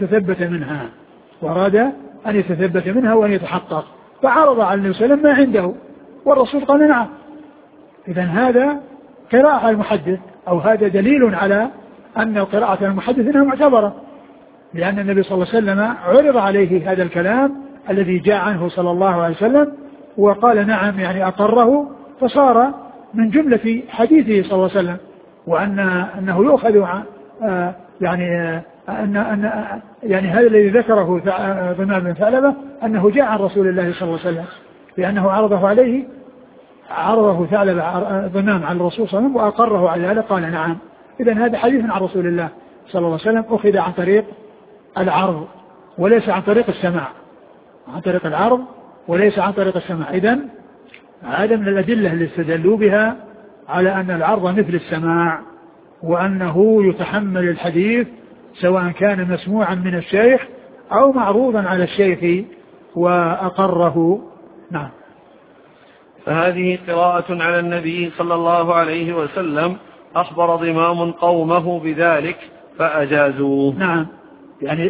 يتثبت منها وأن يتحقق، فعرض على النبي صلى الله عليه وسلم ما عنده والرسول قال نعم. إذن هذا قراءة المحدث، أو هذا دليل على أن القراءة المحدث إنها معتبرة، لأن النبي صلى الله عليه وسلم عرض عليه هذا الكلام الذي جاء عنه صلى الله عليه وسلم وقال نعم، يعني أقره، فصار من جملة حديثه صلى الله عليه وسلم، وأنه يؤخذ يعني هذا الذي ذكره ضمام بن ثعلبة أنه جاء عن رسول الله صلى الله عليه وسلم، لأنه عرضه ثعلبة ضمام على الرسول صلى الله عليه وسلم وأقره على ذلك قال نعم. إذن هذا حديث عن رسول الله صلى الله عليه وسلم أخذ عن طريق العرض وليس عن طريق السماع، عن طريق العرض وليس عن طريق السماع. إذن هذا من الأدلة اللي استدلوا بها على أن العرض مثل السماع، وأنه يتحمل الحديث سواء كان مسموعا من الشيخ أو معروضا على الشيخ وأقره. نعم. فهذه قراءة على النبي صلى الله عليه وسلم أخبر ضمام قومه بذلك فأجازوه. نعم، يعني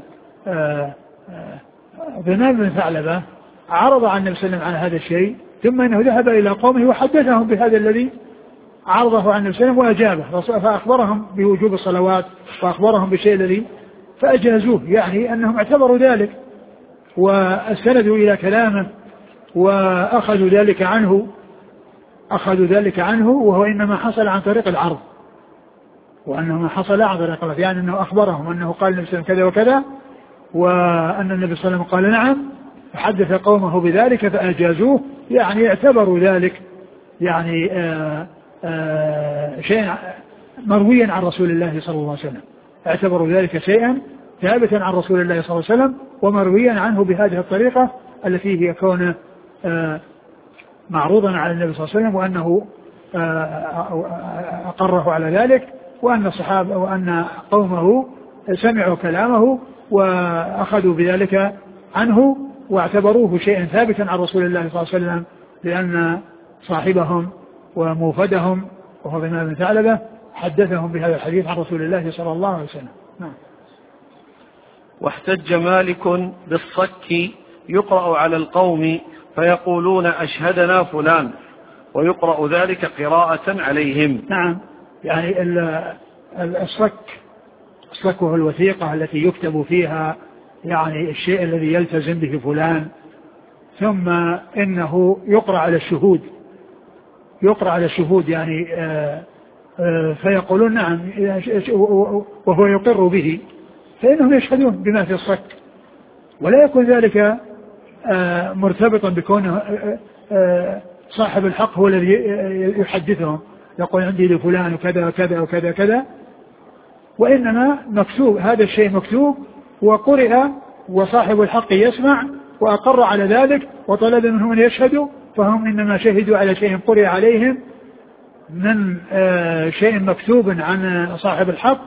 ضمام بن ثعلبة عرض عن النبي صلى الله عليه وسلم عن هذا الشيء، ثم إنه ذهب إلى قومه وحدثهم بهذا الذي عرضه عن النبي صلى الله عليه وسلم وأجابه، فأخبرهم بوجوب الصلوات وأخبرهم بالشيء الذي فأجازوه، يعني أنهم اعتبروا ذلك واستندوا إلى كلامه وأخذوا ذلك عنه، وهو إنما حصل عن طريق العرض، وأنه ما حصل عن طريق العرض، يعني أنه أخبرهم أنه قال النبي صلى الله عليه وسلم كذا وكذا، وأن النبي صلى الله عليه وسلم قال نعم، فحدث قومه بذلك فأجازوه، يعني اعتبروا ذلك يعني شيئا مرويا عن رسول الله صلى الله عليه وسلم، اعتبروا ذلك شيئا ثابتا عن رسول الله صلى الله عليه وسلم ومرويا عنه بهذه الطريقة التي هي كونه معروضا على النبي صلى الله عليه وسلم، وأنه أقره على ذلك، وأن الصحابة وأن قومه سمعوا كلامه وأخذوا بذلك عنه واعتبروه شيئا ثابتا عن رسول الله صلى الله عليه وسلم، لأن صاحبهم وموفدهم وهو ضمام بن ثعلبة حدثهم بهذا الحديث عن رسول الله صلى الله عليه وسلم. نعم. واحتج مالك بالصك يقرأ على القوم فيقولون أشهدنا فلان، ويقرأ ذلك قراءة عليهم. نعم، يعني الصك وهو الوثيقة التي يكتب فيها يعني الشيء الذي يلتزم به فلان، ثم إنه يقرأ على الشهود يعني فيقولون نعم وهو يقر به، فإنهم يشهدون بما في الصك، ولا يكون ذلك مرتبطا بكونه صاحب الحق هو الذي يحدثهم يقول عندي لفلان وكذا وكذا وكذا كذا، وإنما مكتوب هذا الشيء مكتوب وقرئ وصاحب الحق يسمع وأقر على ذلك وطلب منهم أن يشهدوا، فهم إنما شهدوا على شيء قرئ عليهم من شيء مكتوب عن صاحب الحق،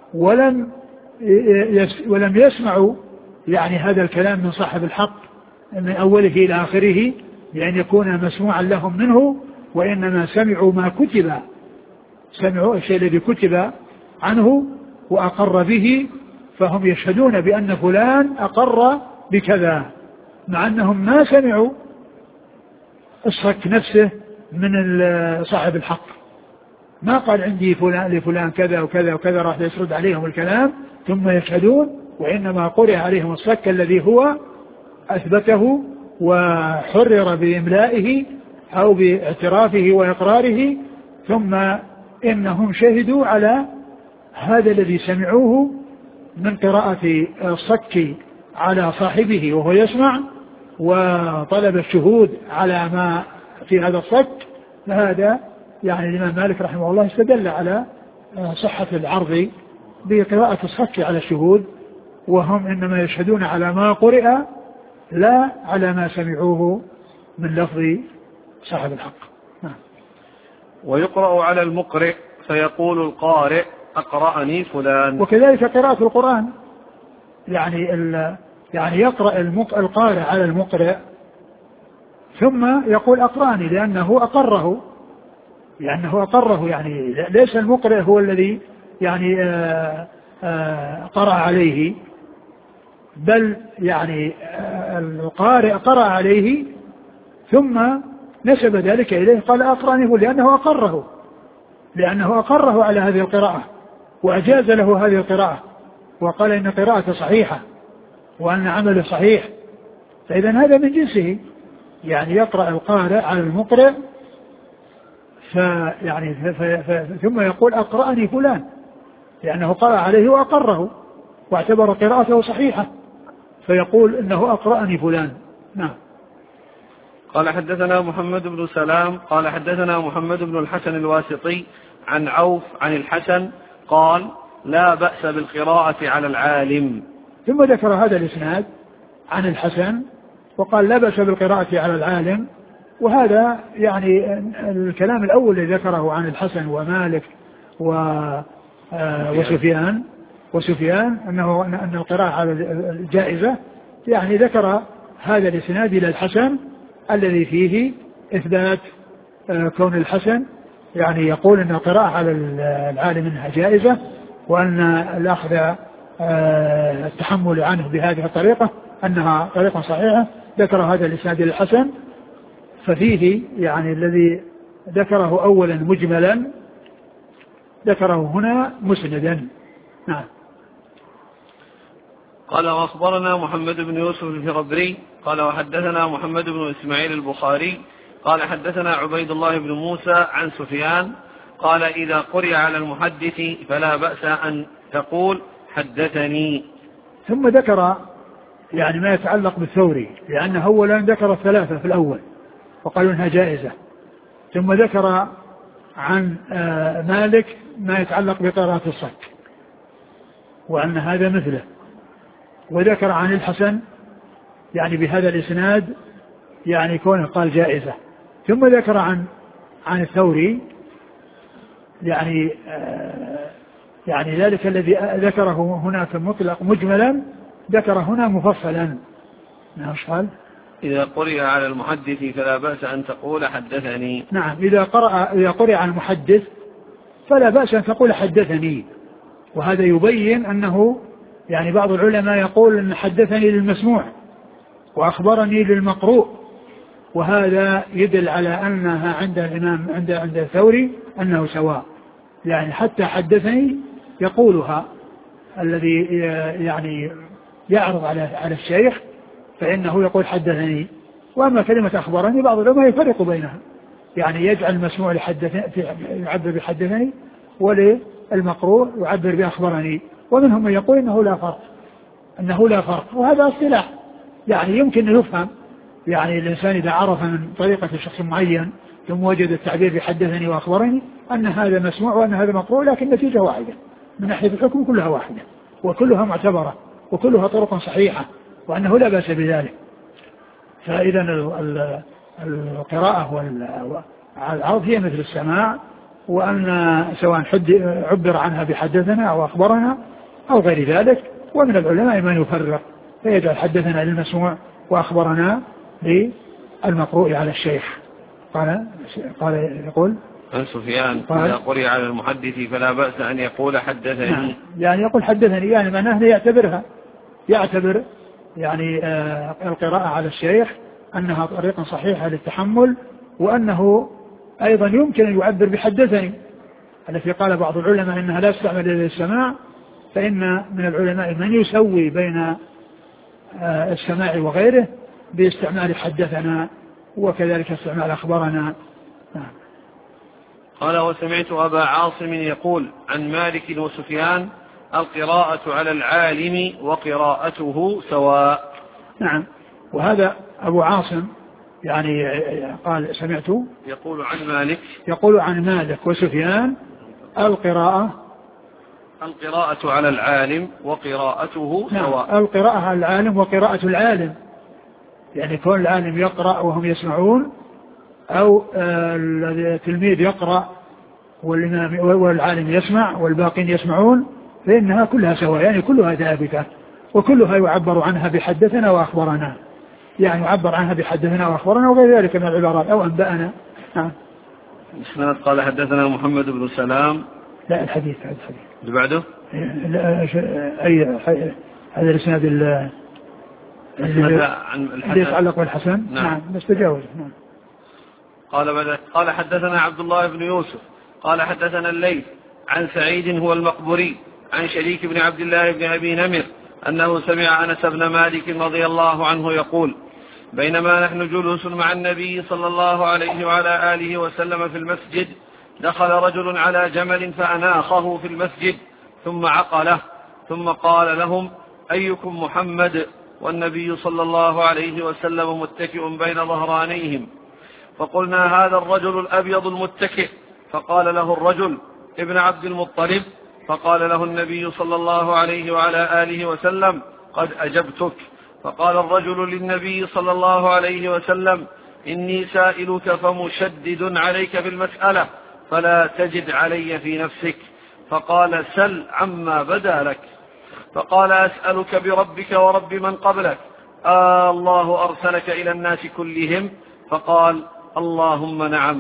ولم يسمعوا يعني هذا الكلام من صاحب الحق من أوله إلى آخره لأن يكون مسموعا لهم منه، وإنما سمعوا ما كتب، سمعوا الشيء الذي كتب عنه وأقر به، فهم يشهدون بأن فلان أقر بكذا، مع أنهم ما سمعوا الصك نفسه من صاحب الحق، ما قال عندي فلان لفلان كذا وكذا وكذا راح يسرد عليهم الكلام ثم يشهدون، وإنما قرئ عليهم الصك الذي هو أثبته وحرر بإملائه أو باعترافه وإقراره، ثم إنهم شهدوا على هذا الذي سمعوه من قراءة الصك على صاحبه وهو يسمع، وطلب الشهود على ما في هذا الصك. فهذا يعني الإمام مالك رحمه الله استدل على صحة العرض بقراءة الصك على الشهود، وهم إنما يشهدون على ما قرئ لا على ما سمعوه من لفظ صاحب الحق. ويقرأ على المقرئ فيقول القارئ أقرأني فلان. وكذلك قراءة القرآن، يعني يقرأ القارئ على المقرئ ثم يقول أقرأني لأنه أقره، يعني ليس المقرئ هو الذي يعني قرأ عليه، بل يعني القارئ قرأ عليه ثم نسب ذلك إليه قال أقرأني لأنه أقره على هذه القراءة وأجاز له هذه القراءة وقال إن قراءته صحيحة وأن عمله صحيح، فإذا هذا من جنسه، يعني يقرأ القارئ على المقرئ ثم يقول أقرأني فلان لأنه قرأ عليه وأقره واعتبر قراءته صحيحة، فيقول إنه أقرأني فلان. نعم. قال حدثنا محمد بن سلام قال حدثنا محمد بن الحسن الواسطي عن عوف عن الحسن قال لا بأس بالقراءة على العالم. ثم ذكر هذا الإسناد عن الحسن وقال لا بأس بالقراءة على العالم، وهذا يعني الكلام الأول الذي ذكره عن الحسن ومالك وسفيان أن القراءة على الجائزة، يعني ذكر هذا الإسناد إلى الحسن الذي فيه إثبات كون الحسن يعني يقول أن القراءة على العالم أنها جائزة، وأن الأخذ التحمل عنه بهذه الطريقة أنها طريقة صحيحة. ذكر هذا الإسناد الحسن، ففيه يعني الذي ذكره أولا مجملا ذكره هنا مسندا. نعم. قال وأخبرنا محمد بن يوسف الفربري قال وحدثنا محمد بن إسماعيل البخاري قال حدثنا عبيد الله بن موسى عن سفيان قال إذا قرئ على المحدث فلا بأس أن تقول حدثني. ثم ذكر يعني ما يتعلق بالثوري، لأنه أولا ذكر الثلاثة في الأول وقالوا أنها جائزة، ثم ذكر عن مالك ما يتعلق بقراءة الصك وأن هذا مثله، وذكر عن الحسن يعني بهذا الإسناد يعني كونه قال جائزة، ثم ذكر عن الثوري يعني ذلك الذي ذكره هنا في المطلق مجملا ذكر هنا مفصلا. نعم. قال إذا قرئ على المحدث فلا بأس أن تقول حدثني. نعم. إذا قرئ على المحدث فلا بأس أن تقول حدثني، وهذا يبين أنه يعني بعض العلماء يقول أن حدثني للمسموع وأخبرني للمقروء، وهذا يدل على أنها عند الإمام عند الثوري أنه سواء، يعني حتى حدثني يقولها الذي يعني يعرض على الشيخ فإنه يقول حدثني. وأما كلمة أخبرني بعض العلماء يفرق بينها، يعني يجعل المسموع يعبر بحدثني، وللمقروء يعبر بأخبرني، ومنهم من يقول أنه لا فرق، وهذا اصطلاح يعني يمكن أن يفهم. يعني الإنسان إذا عرف من طريقة شخص معين ثم وجد التعبير بحدثني وأخبرني أن هذا مسموع وأن هذا مقروء، لكن النتيجة واحدة من ناحية الحكم، كلها واحدة وكلها معتبرة وكلها طرق صحيحة، وأنه لا بأس بذلك. فإذا القراءة والعرض هي مثل السماع، وأن سواء عبر عنها بحدثنا أو أخبرنا أو غير ذلك. ومن العلماء من يفرق فيجعل حدثنا للمسموع وأخبرنا للمقروء على الشيخ. قال يقول عن سفيان إذا قرئ على المحدث فلا بأس أن يقول حدثني. نعم. يعني يقول حدثني يعني معناه يعتبر يعني القراءة على الشيخ أنها طريقة صحيحة للتحمل، وأنه أيضا يمكن أن يعبر بحدثني التي قال بعض العلماء إنها لا تستعمل للسماع، فإن من العلماء من يسوي بين السماع وغيره باستعمال حدثنا وكذلك استعمال أخبرنا. قال وسمعت أبا عاصم يقول عن مالك وسفيان القراءة على العالم وقراءته سواء. نعم. وهذا أبو عاصم يعني قال سمعت يقول عن مالك وسفيان القراءة على العالم وقراءته سواء. نعم. القراءة على العالم وقراءة العالم، يعني كون العالم يقرأ وهم يسمعون، أو التلميذ يقرأ والعالم يسمع والباقين يسمعون، فإنها كلها سواء، يعني كلها ثابتة وكلها يعبر عنها بحدثنا وأخبرنا، يعني يعبر عنها بحدثنا وأخبرنا وغير ذلك من العبارات أو أنبأنا. نعم. قال حدثنا محمد بن سلام. لا الحديث اللي بعده هذا الإسناد الذي يتعلق بالحسن. نعم بس تجاوز. نعم. قال حدثنا عبد الله بن يوسف قال حدثنا الليث عن سعيد هو المقبري عن شريك بن عبد الله بن أبي نمر أنه سمع أنس بن مالك رضي الله عنه يقول بينما نحن جلوس مع النبي صلى الله عليه وعلى آله وسلم في المسجد دخل رجل على جمل فأناخه في المسجد ثم عقله ثم قال لهم أيكم محمد، والنبي صلى الله عليه وسلم متكئ بين ظهرانيهم، فقلنا هذا الرجل الأبيض المتكئ، فقال له الرجل ابن عبد المطلب، فقال له النبي صلى الله عليه وعلى آله وسلم قد أجبتك. فقال الرجل للنبي صلى الله عليه وسلم إني سائلك فمشدد عليك في المسألة فلا تجد علي في نفسك. فقال سل عما بدا لك. فقال أسألك بربك ورب من قبلك الله أرسلك إلى الناس كلهم؟ فقال اللهم نعم.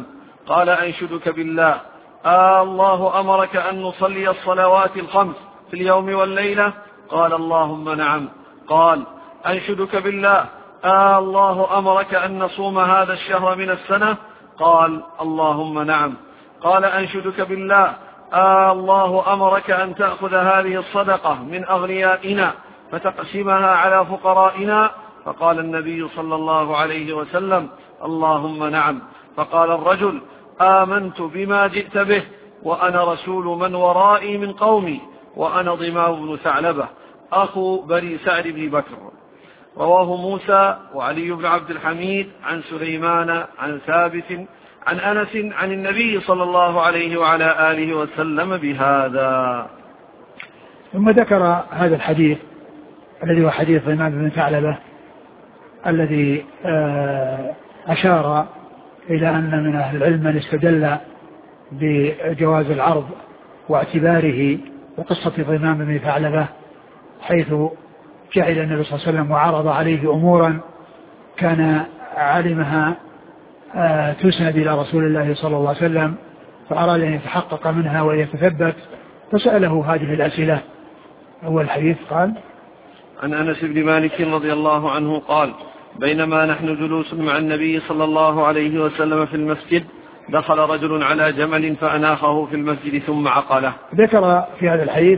قال أنشدك بالله الله أمرك أن نصلي الصلوات الخمس في اليوم والليلة؟ قال اللهم نعم. قال أنشدك بالله الله أمرك أن نصوم هذا الشهر من السنة؟ قال اللهم نعم. قال أنشدك بالله الله أمرك أن تأخذ هذه الصدقة من أغنيائنا فتقسمها على فقرائنا؟ فقال النبي صلى الله عليه وسلم اللهم نعم. فقال الرجل آمنت بما جئت به وأنا رسول من ورائي من قومي وأنا ضمام بن ثعلبة أخو بني سعد بن بكر. رواه موسى وعلي بن عبد الحميد عن سليمان عن ثابت عن أنس عن النبي صلى الله عليه وعلى آله وسلم بهذا. ثم ذكر هذا الحديث الذي هو حديث ضمام بن ثعلبة الذي أشار إلى أن من أهل العلم من استدل بجواز العرض واعتباره وقصة ضمام بن ثعلبة، حيث جعل النبي صلى الله عليه وسلم وعرض عليه أمورا كان علمها تسند إلى رسول الله صلى الله عليه وسلم، فأراد أن يتحقق منها ويتثبت فسأله هذه الأسئلة. أول الحديث قال عن أنس بن مالك رضي الله عنه قال بينما نحن جلوس مع النبي صلى الله عليه وسلم في المسجد دخل رجل على جمل فأناخه في المسجد ثم عقله. ذكر في هذا الحديث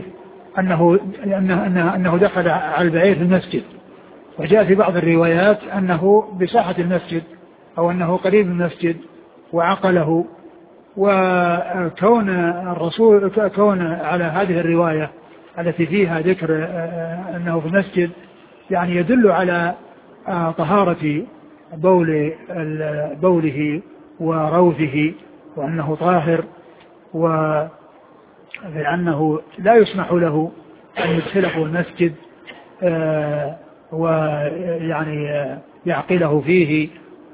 أنه دخل على البعير في المسجد، وجاء في بعض الروايات أنه بساحة المسجد أو أنه قريب من المسجد وعقله. وكون الرسول كون على هذه الرواية التي فيها ذكر أنه في المسجد يعني يدل على طهارة بوله وروثه وأنه طاهر، ولأنه لا يسمح له أن يدخله المسجد ويعني يعقله فيه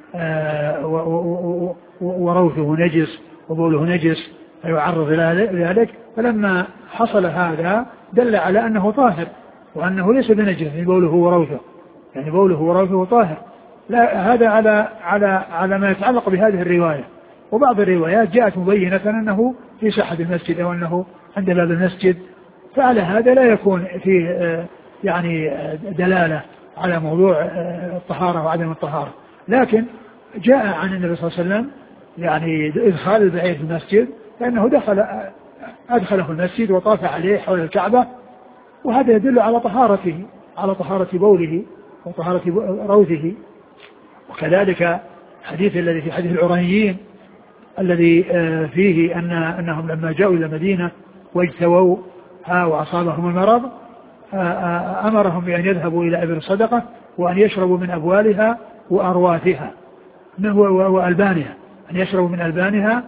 وروثه نجس وبوله نجس فيعرض إلى ذلك. فلما حصل هذا دل على أنه طاهر وأنه ليس بنجس بوله وروثه، يعني بوله وروثه طاهر. لا، هذا على ما يتعلق بهذه الرواية. وبعض الروايات جاءت مبينة أنه في ساحة المسجد أو أنه عند باب المسجد، فعلى هذا لا يكون فيه يعني دلالة على موضوع الطهارة وعدم الطهارة. لكن جاء عن النبي صلى الله عليه وسلم يعني إدخال البعير في المسجد، لأنه أدخله المسجد وطاف عليه حول الكعبة، وهذا يدل على طهارته، على طهارة بوله وطهارة روثه. وكذلك حديث الذي في حديث العرانيين الذي فيه أنهم لما جاءوا إلى المدينة واجتووا وأصابهم المرض أمرهم بأن يذهبوا إلى إبل الصدقة وأن يشربوا من أبوالها وأرواثها وألبانها، أن يشربوا من ألبانها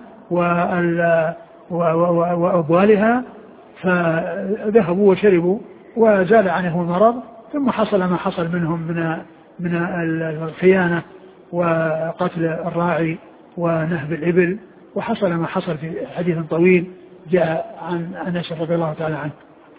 وأبوالها. فذهبوا وشربوا وزال عنهم المرض، ثم حصل ما حصل منهم من الخيانة وقتل الراعي ونهب الإبل، وحصل ما حصل في حديث طويل جاء عن أنس رضي الله تعالى عنه.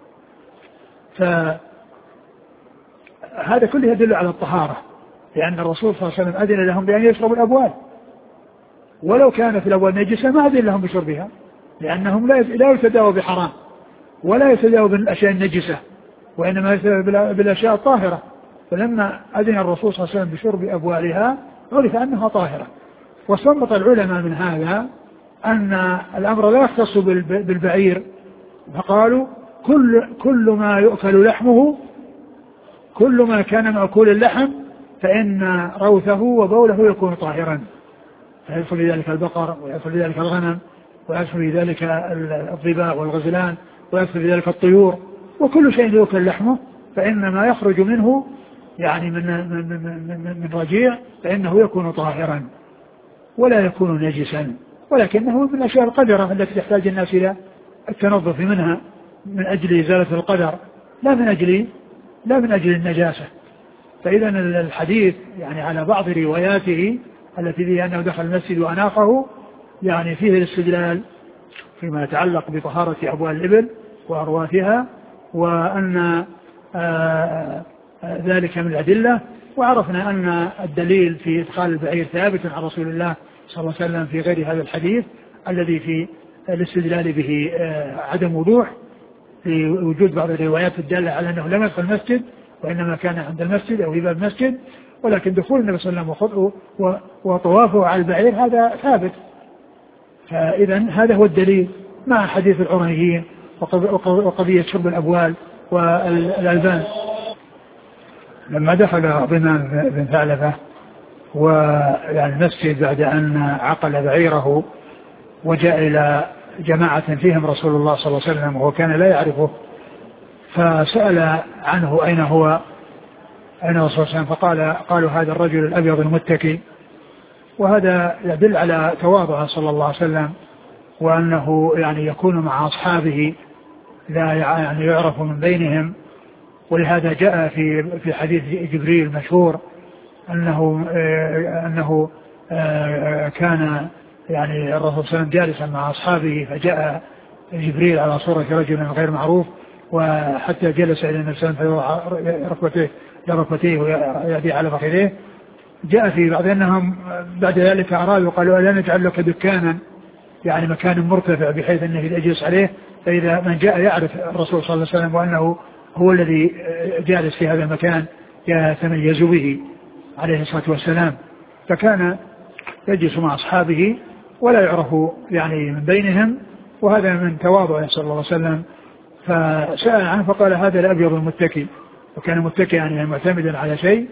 فهذا كله يدل على الطهارة، لأن الرسول صلى الله عليه وسلم أذن لهم بأن يشربوا الأبوال، ولو كانت الأبوال نجسة ما أذن لهم بشربها، لأنهم لا يتداووا بحرام ولا يتداووا بالأشياء النجسة، وإنما يتداووا بالأشياء الطاهرة. فلما أذن الرسول صلى الله عليه وسلم بشرب أبوالها عرف أنها طاهرة. واستنبط العلماء من هذا أن الأمر لا يختص بالبعير، فقالوا كل ما يؤكل لحمه، كل ما كان مأكول اللحم فإن روثه وبوله يكون طاهرا، فيدخل في ذلك البقر ويدخل في ذلك الغنم ويدخل في ذلك الظباء والغزلان ويدخل في ذلك الطيور، وكل شيء يؤكل لحمه فإن ما يخرج منه يعني من رجيع فإنه يكون طاهرا ولا يكون نجسا، ولكنه من الأشياء القدرة التي يحتاج الناس إلى التنظف منها من أجل إزالة القدر لا من أجل النجاسة. فإذا الحديث يعني على بعض رواياته التي فيها أنه دخل المسجد وأناخه يعني فيه الاستدلال فيما يتعلق بطهارة أبوال الإبل وأرواثها، وأن ذلك من الأدلة. وعرفنا أن الدليل في إدخال البعير ثابت عن رسول الله صلى الله عليه وسلم في غير هذا الحديث الذي في الاستدلال به عدم وضوح في وجود بعض الروايات الدالة على أنه لم يدخل المسجد وإنما كان عند المسجد أو في باب المسجد، ولكن دخول النبي صلى الله عليه وسلم وطوافه على البعير هذا ثابت. فإذا هذا هو الدليل مع حديث العرنيين وقضية شرب الأبوال والألبان. لما دخل ضمان بن ثعلبة ويعني المسجد بعد أن عقل بعيره وجاء إلى جماعة فيهم رسول الله صلى الله عليه وسلم وهو كان لا يعرفه، فسأل عنه أين هو رسول الله صلى الله عليه وسلم، قالوا هذا الرجل الأبيض المتكي. وهذا يدل على تواضعه صلى الله عليه وسلم وأنه يعني يكون مع أصحابه لا يعني يعرف من بينهم. ولهذا جاء في حديث جبريل المشهور أنه كان يعني الرسول صلى الله عليه وسلم جالسا مع أصحابه فجاء جبريل على صورة رجل غير معروف وحتى جلس إلى النبي صلى الله عليه وسلم ركبتيه ويدي على فخذيه. جاء في بعض أنهم بعد ذلك أرادوا قالوا لا نجعل لك دكانا يعني مكان مرتفع بحيث أنه يجلس عليه، فإذا من جاء يعرف الرسول صلى الله عليه وسلم وأنه هو الذي جالس في هذا المكان يتميز به عليه الصلاة والسلام. فكان يجلس مع أصحابه ولا يعرف يعني من بينهم، وهذا من تواضعه صلى الله عليه وسلم. فسأل عنه فقال هذا الأبيض المتكي، وكان متكئا يعني معتمدا على شيء.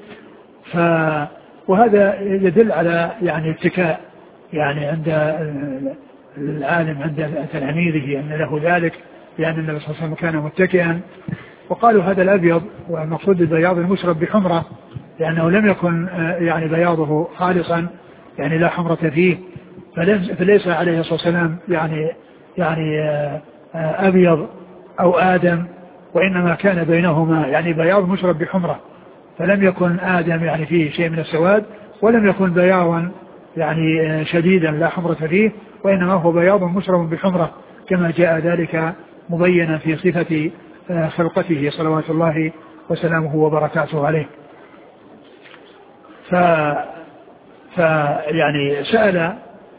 وهذا يدل على يعني اتكاء يعني عند العالم عند تلاميذه أن له ذلك، لأن النبي صلى الله عليه وسلم كان متكئا. وقالوا هذا الأبيض والمقصود البياض المشرب بحمرة، لأنه لم يكن يعني بياضه خالصا يعني لا حمرة فيه، فليس عليه الصلاة والسلام يعني أبيض أو آدم، وإنما كان بينهما يعني بياض مشرب بحمرة، فلم يكن آدم يعني فيه شيء من السواد، ولم يكن بياضا يعني شديدا لا حمرة فيه، وإنما هو بياض مشرب بحمرة كما جاء ذلك مبينا في صفة خلقته صلوات الله وسلامه وبركاته عليه. يعني سأل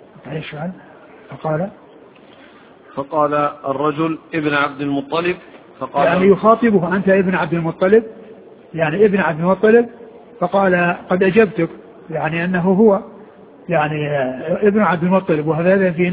فقال الرجل ابن عبد المطلب، فقال يعني يخاطبه أنت ابن عبد المطلب، يعني ابن عبد المطلب، فقال قد أجبتك، يعني أنه هو يعني ابن عبد المطلب. وهذا في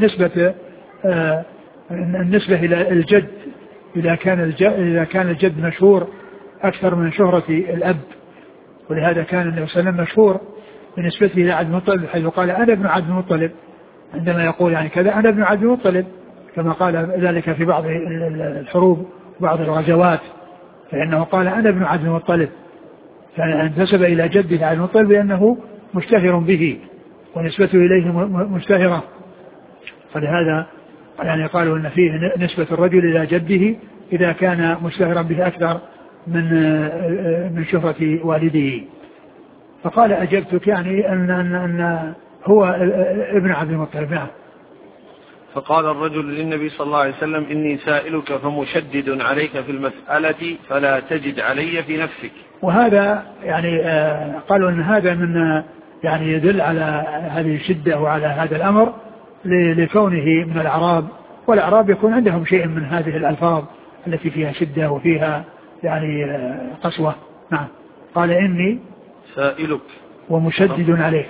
النسبة إلى الجد، إذا كان الجد مشهور أكثر من شهرة الأب، ولهذا كان النبي صلى الله عليه وسلم مشهور بنسبته إلى عبد المطلب، حيث قال أنا ابن عبد المطلب، عندما يقول يعني كذا أنا ابن عبد المطلب، كما قال ذلك في بعض الحروب وبعض الغزوات، فإنه قال أنا ابن عبد المطلب، فانتسب إلى جده عبد المطلب لأنه مشتهر به ونسبته إليه مشتهرة. فلهذا يعني قالوا أن فيه نسبة الرجل إلى جده إذا كان مشتهرا به أكثر من شهرة والده. فقال أجبتك، يعني أن هو ابن عبد المطلب. نعم. فقال الرجل للنبي صلى الله عليه وسلم إني سائلك فمشدد عليك في المسألة فلا تجد علي في نفسك. وهذا يعني قالوا أن هذا من يعني يدل على هذه الشدة وعلى هذا الأمر لكونه من الأعراب، والأعراب يكون عندهم شيء من هذه الألفاظ التي فيها شدة وفيها يعني قسوة. نعم. قال إني سائلك ومشدد عليك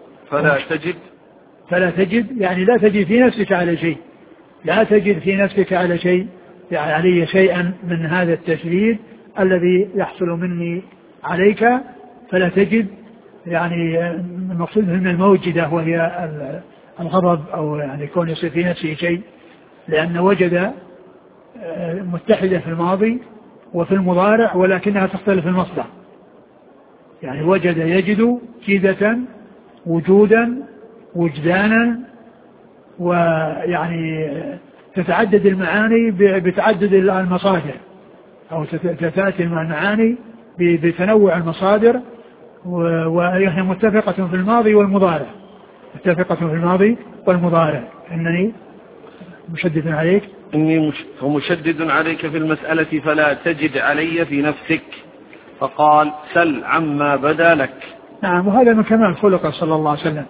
فلا تجد يعني لا تجد في نفسك على شيء، لا تجد في نفسك على شيء يعني علي شيئا من هذا التشديد الذي يحصل مني عليك. فلا تجد يعني المقصود من الموجدة وهي الغضب أو يعني يكون يصير في نفسه شيء، لأن وجد متحدة في الماضي وفي المضارع ولكنها تختلف في المصدر. يعني وجد يجد جيدة وجودا وجدانا، ويعني تتعدد المعاني بتعدد المصادر، أو تأتي المعاني بتنوع المصادر، وهي متفقة في الماضي والمضارع، متفقة في الماضي والمضارع. إنني مشدد عليك، إني مشدد عليك في المسألة فلا تجد علي في نفسك. فقال سل عما بدا لك. نعم. وهذا من كمال خلقه صلى الله عليه وسلم،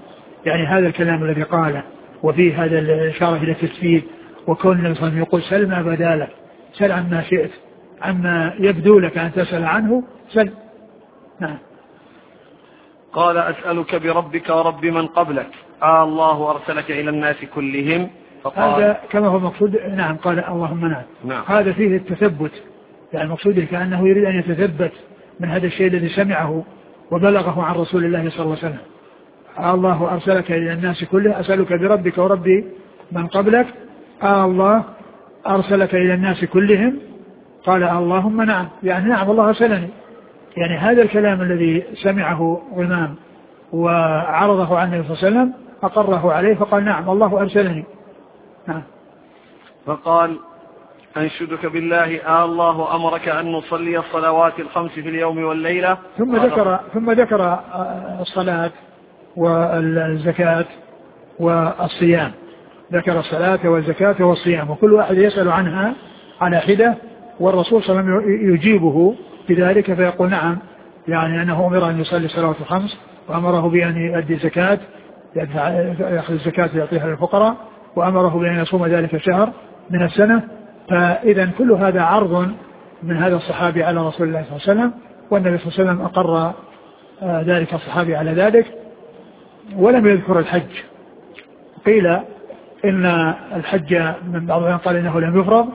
يعني هذا الكلام الذي قاله وفيه هذا الإشارة إلى التثبيت، وكون النبي صلى الله عليه وسلم يقول سل ما بدا لك، سل عما شئت، عما يبدو لك أن تسأل عنه سل. نعم. قال أسألك بربك ورب من قبلك الله أرسلك إلى الناس كلهم؟ هذا كما هو مقصود. نعم قال اللهم نعم. هذا فيه التثبت، يعني مقصوده كأنه يريد أن يتثبت من هذا الشيء الذي سمعه وبلغه عن رسول الله صلى الله عليه وسلم. الله أرسلك إلى الناس كله، أسألك بربك ورب من قبلك الله أرسلك إلى الناس كلهم؟ قال اللهم نعم، يعني نعم الله أرسلني. يعني هذا الكلام الذي سمعه غمام وعرضه عن النبي صلى الله عليه وسلم أقره عليه فقال نعم الله أرسلني. نعم. فقال أنشدك بالله الله أمرك أن نصلي الصلوات الخمس في اليوم والليلة؟ ثم ذكر الصلاة والزكاة والصيام، ذكر الصلاة والزكاة والصيام، وكل واحد يسأل عنها على حدة، والرسول صلى الله عليه وسلم يجيبه بذلك فيقول نعم، يعني أنه أمر أن يصلي الصلوات الخمس، وأمره بأن يؤدي الزكاة، يأخذ الزكاة ويعطيها للفقراء، وأمره بأن يصوم ذلك شهر من السنة. فإذا كل هذا عرض من هذا الصحابي على رسول الله صلى الله عليه وسلم، والنبي صلى الله عليه وسلم أقر ذلك الصحابي على ذلك ولم يذكر الحج. قيل إن الحج من بعضهم قال إنه لم يفرض،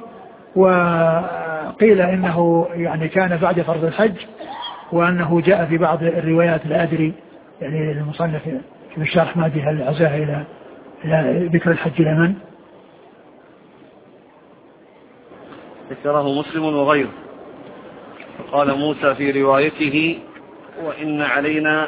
وقيل إنه يعني كان بعد فرض الحج، وأنه جاء في بعض الروايات لا أدري يعني المصنف في الشرح ما بها العزاء إلى ذكر الحج لمن ذكره مسلم وغيره. قال موسى في روايته وإن علينا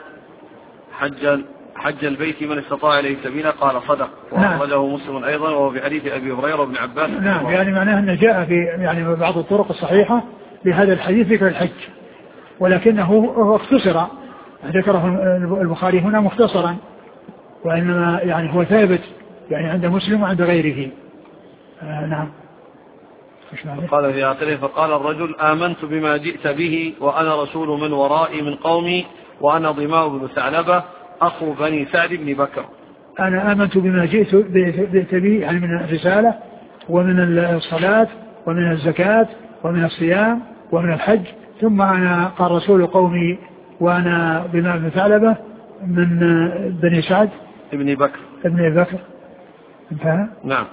حج البيت من استطاع إليه سبيلا، قال صدق. وأخرجه مسلم أيضا وهو في حديث أبي هريرة وابن عباس. نعم، يعني معناه أنه جاء في يعني بعض الطرق الصحيحة لهذا الحديث ذكر الحج، ولكنه هو اختصر، ذكره البخاري هنا مختصرا، وإنما يعني هو ثابت يعني عند مسلم وعند غيره. نعم. قال في آخره فقال الرجل آمنت بما جئت به وأنا رسول من ورائي من قومي وأنا ضماء بن ثعلبة أخو بني سعد بن بكر. أنا آمنت بما جئت به يعني من الرسالة ومن الصلاة ومن الزكاة ومن الصيام ومن الحج، ثم أنا قال رسول قومي وأنا ضماء بن ثعلبة من بني سعد ابن بكر. انتهى. نعم.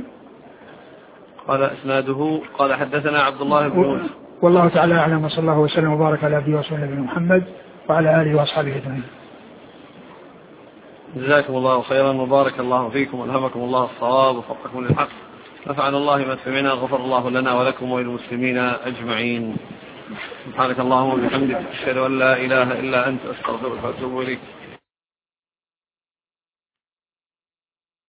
قال اسناده قال حدثنا عبد الله بن يوسف. والله تعالى اعلم، وصلى الله وسلم وبارك على عبده ورسوله نبينا محمد وعلى اله واصحابه اجمعين. جزاكم الله خيرا وبارك الله فيكم والهمكم الله الصواب ووفقكم للحق. نفعنا الله ما سمعنا، غفر الله لنا ولكم وللمسلمين اجمعين. سبحانك اللهم وبحمدك اشهد ان لا اله الا انت استغفرك واتوب اليك.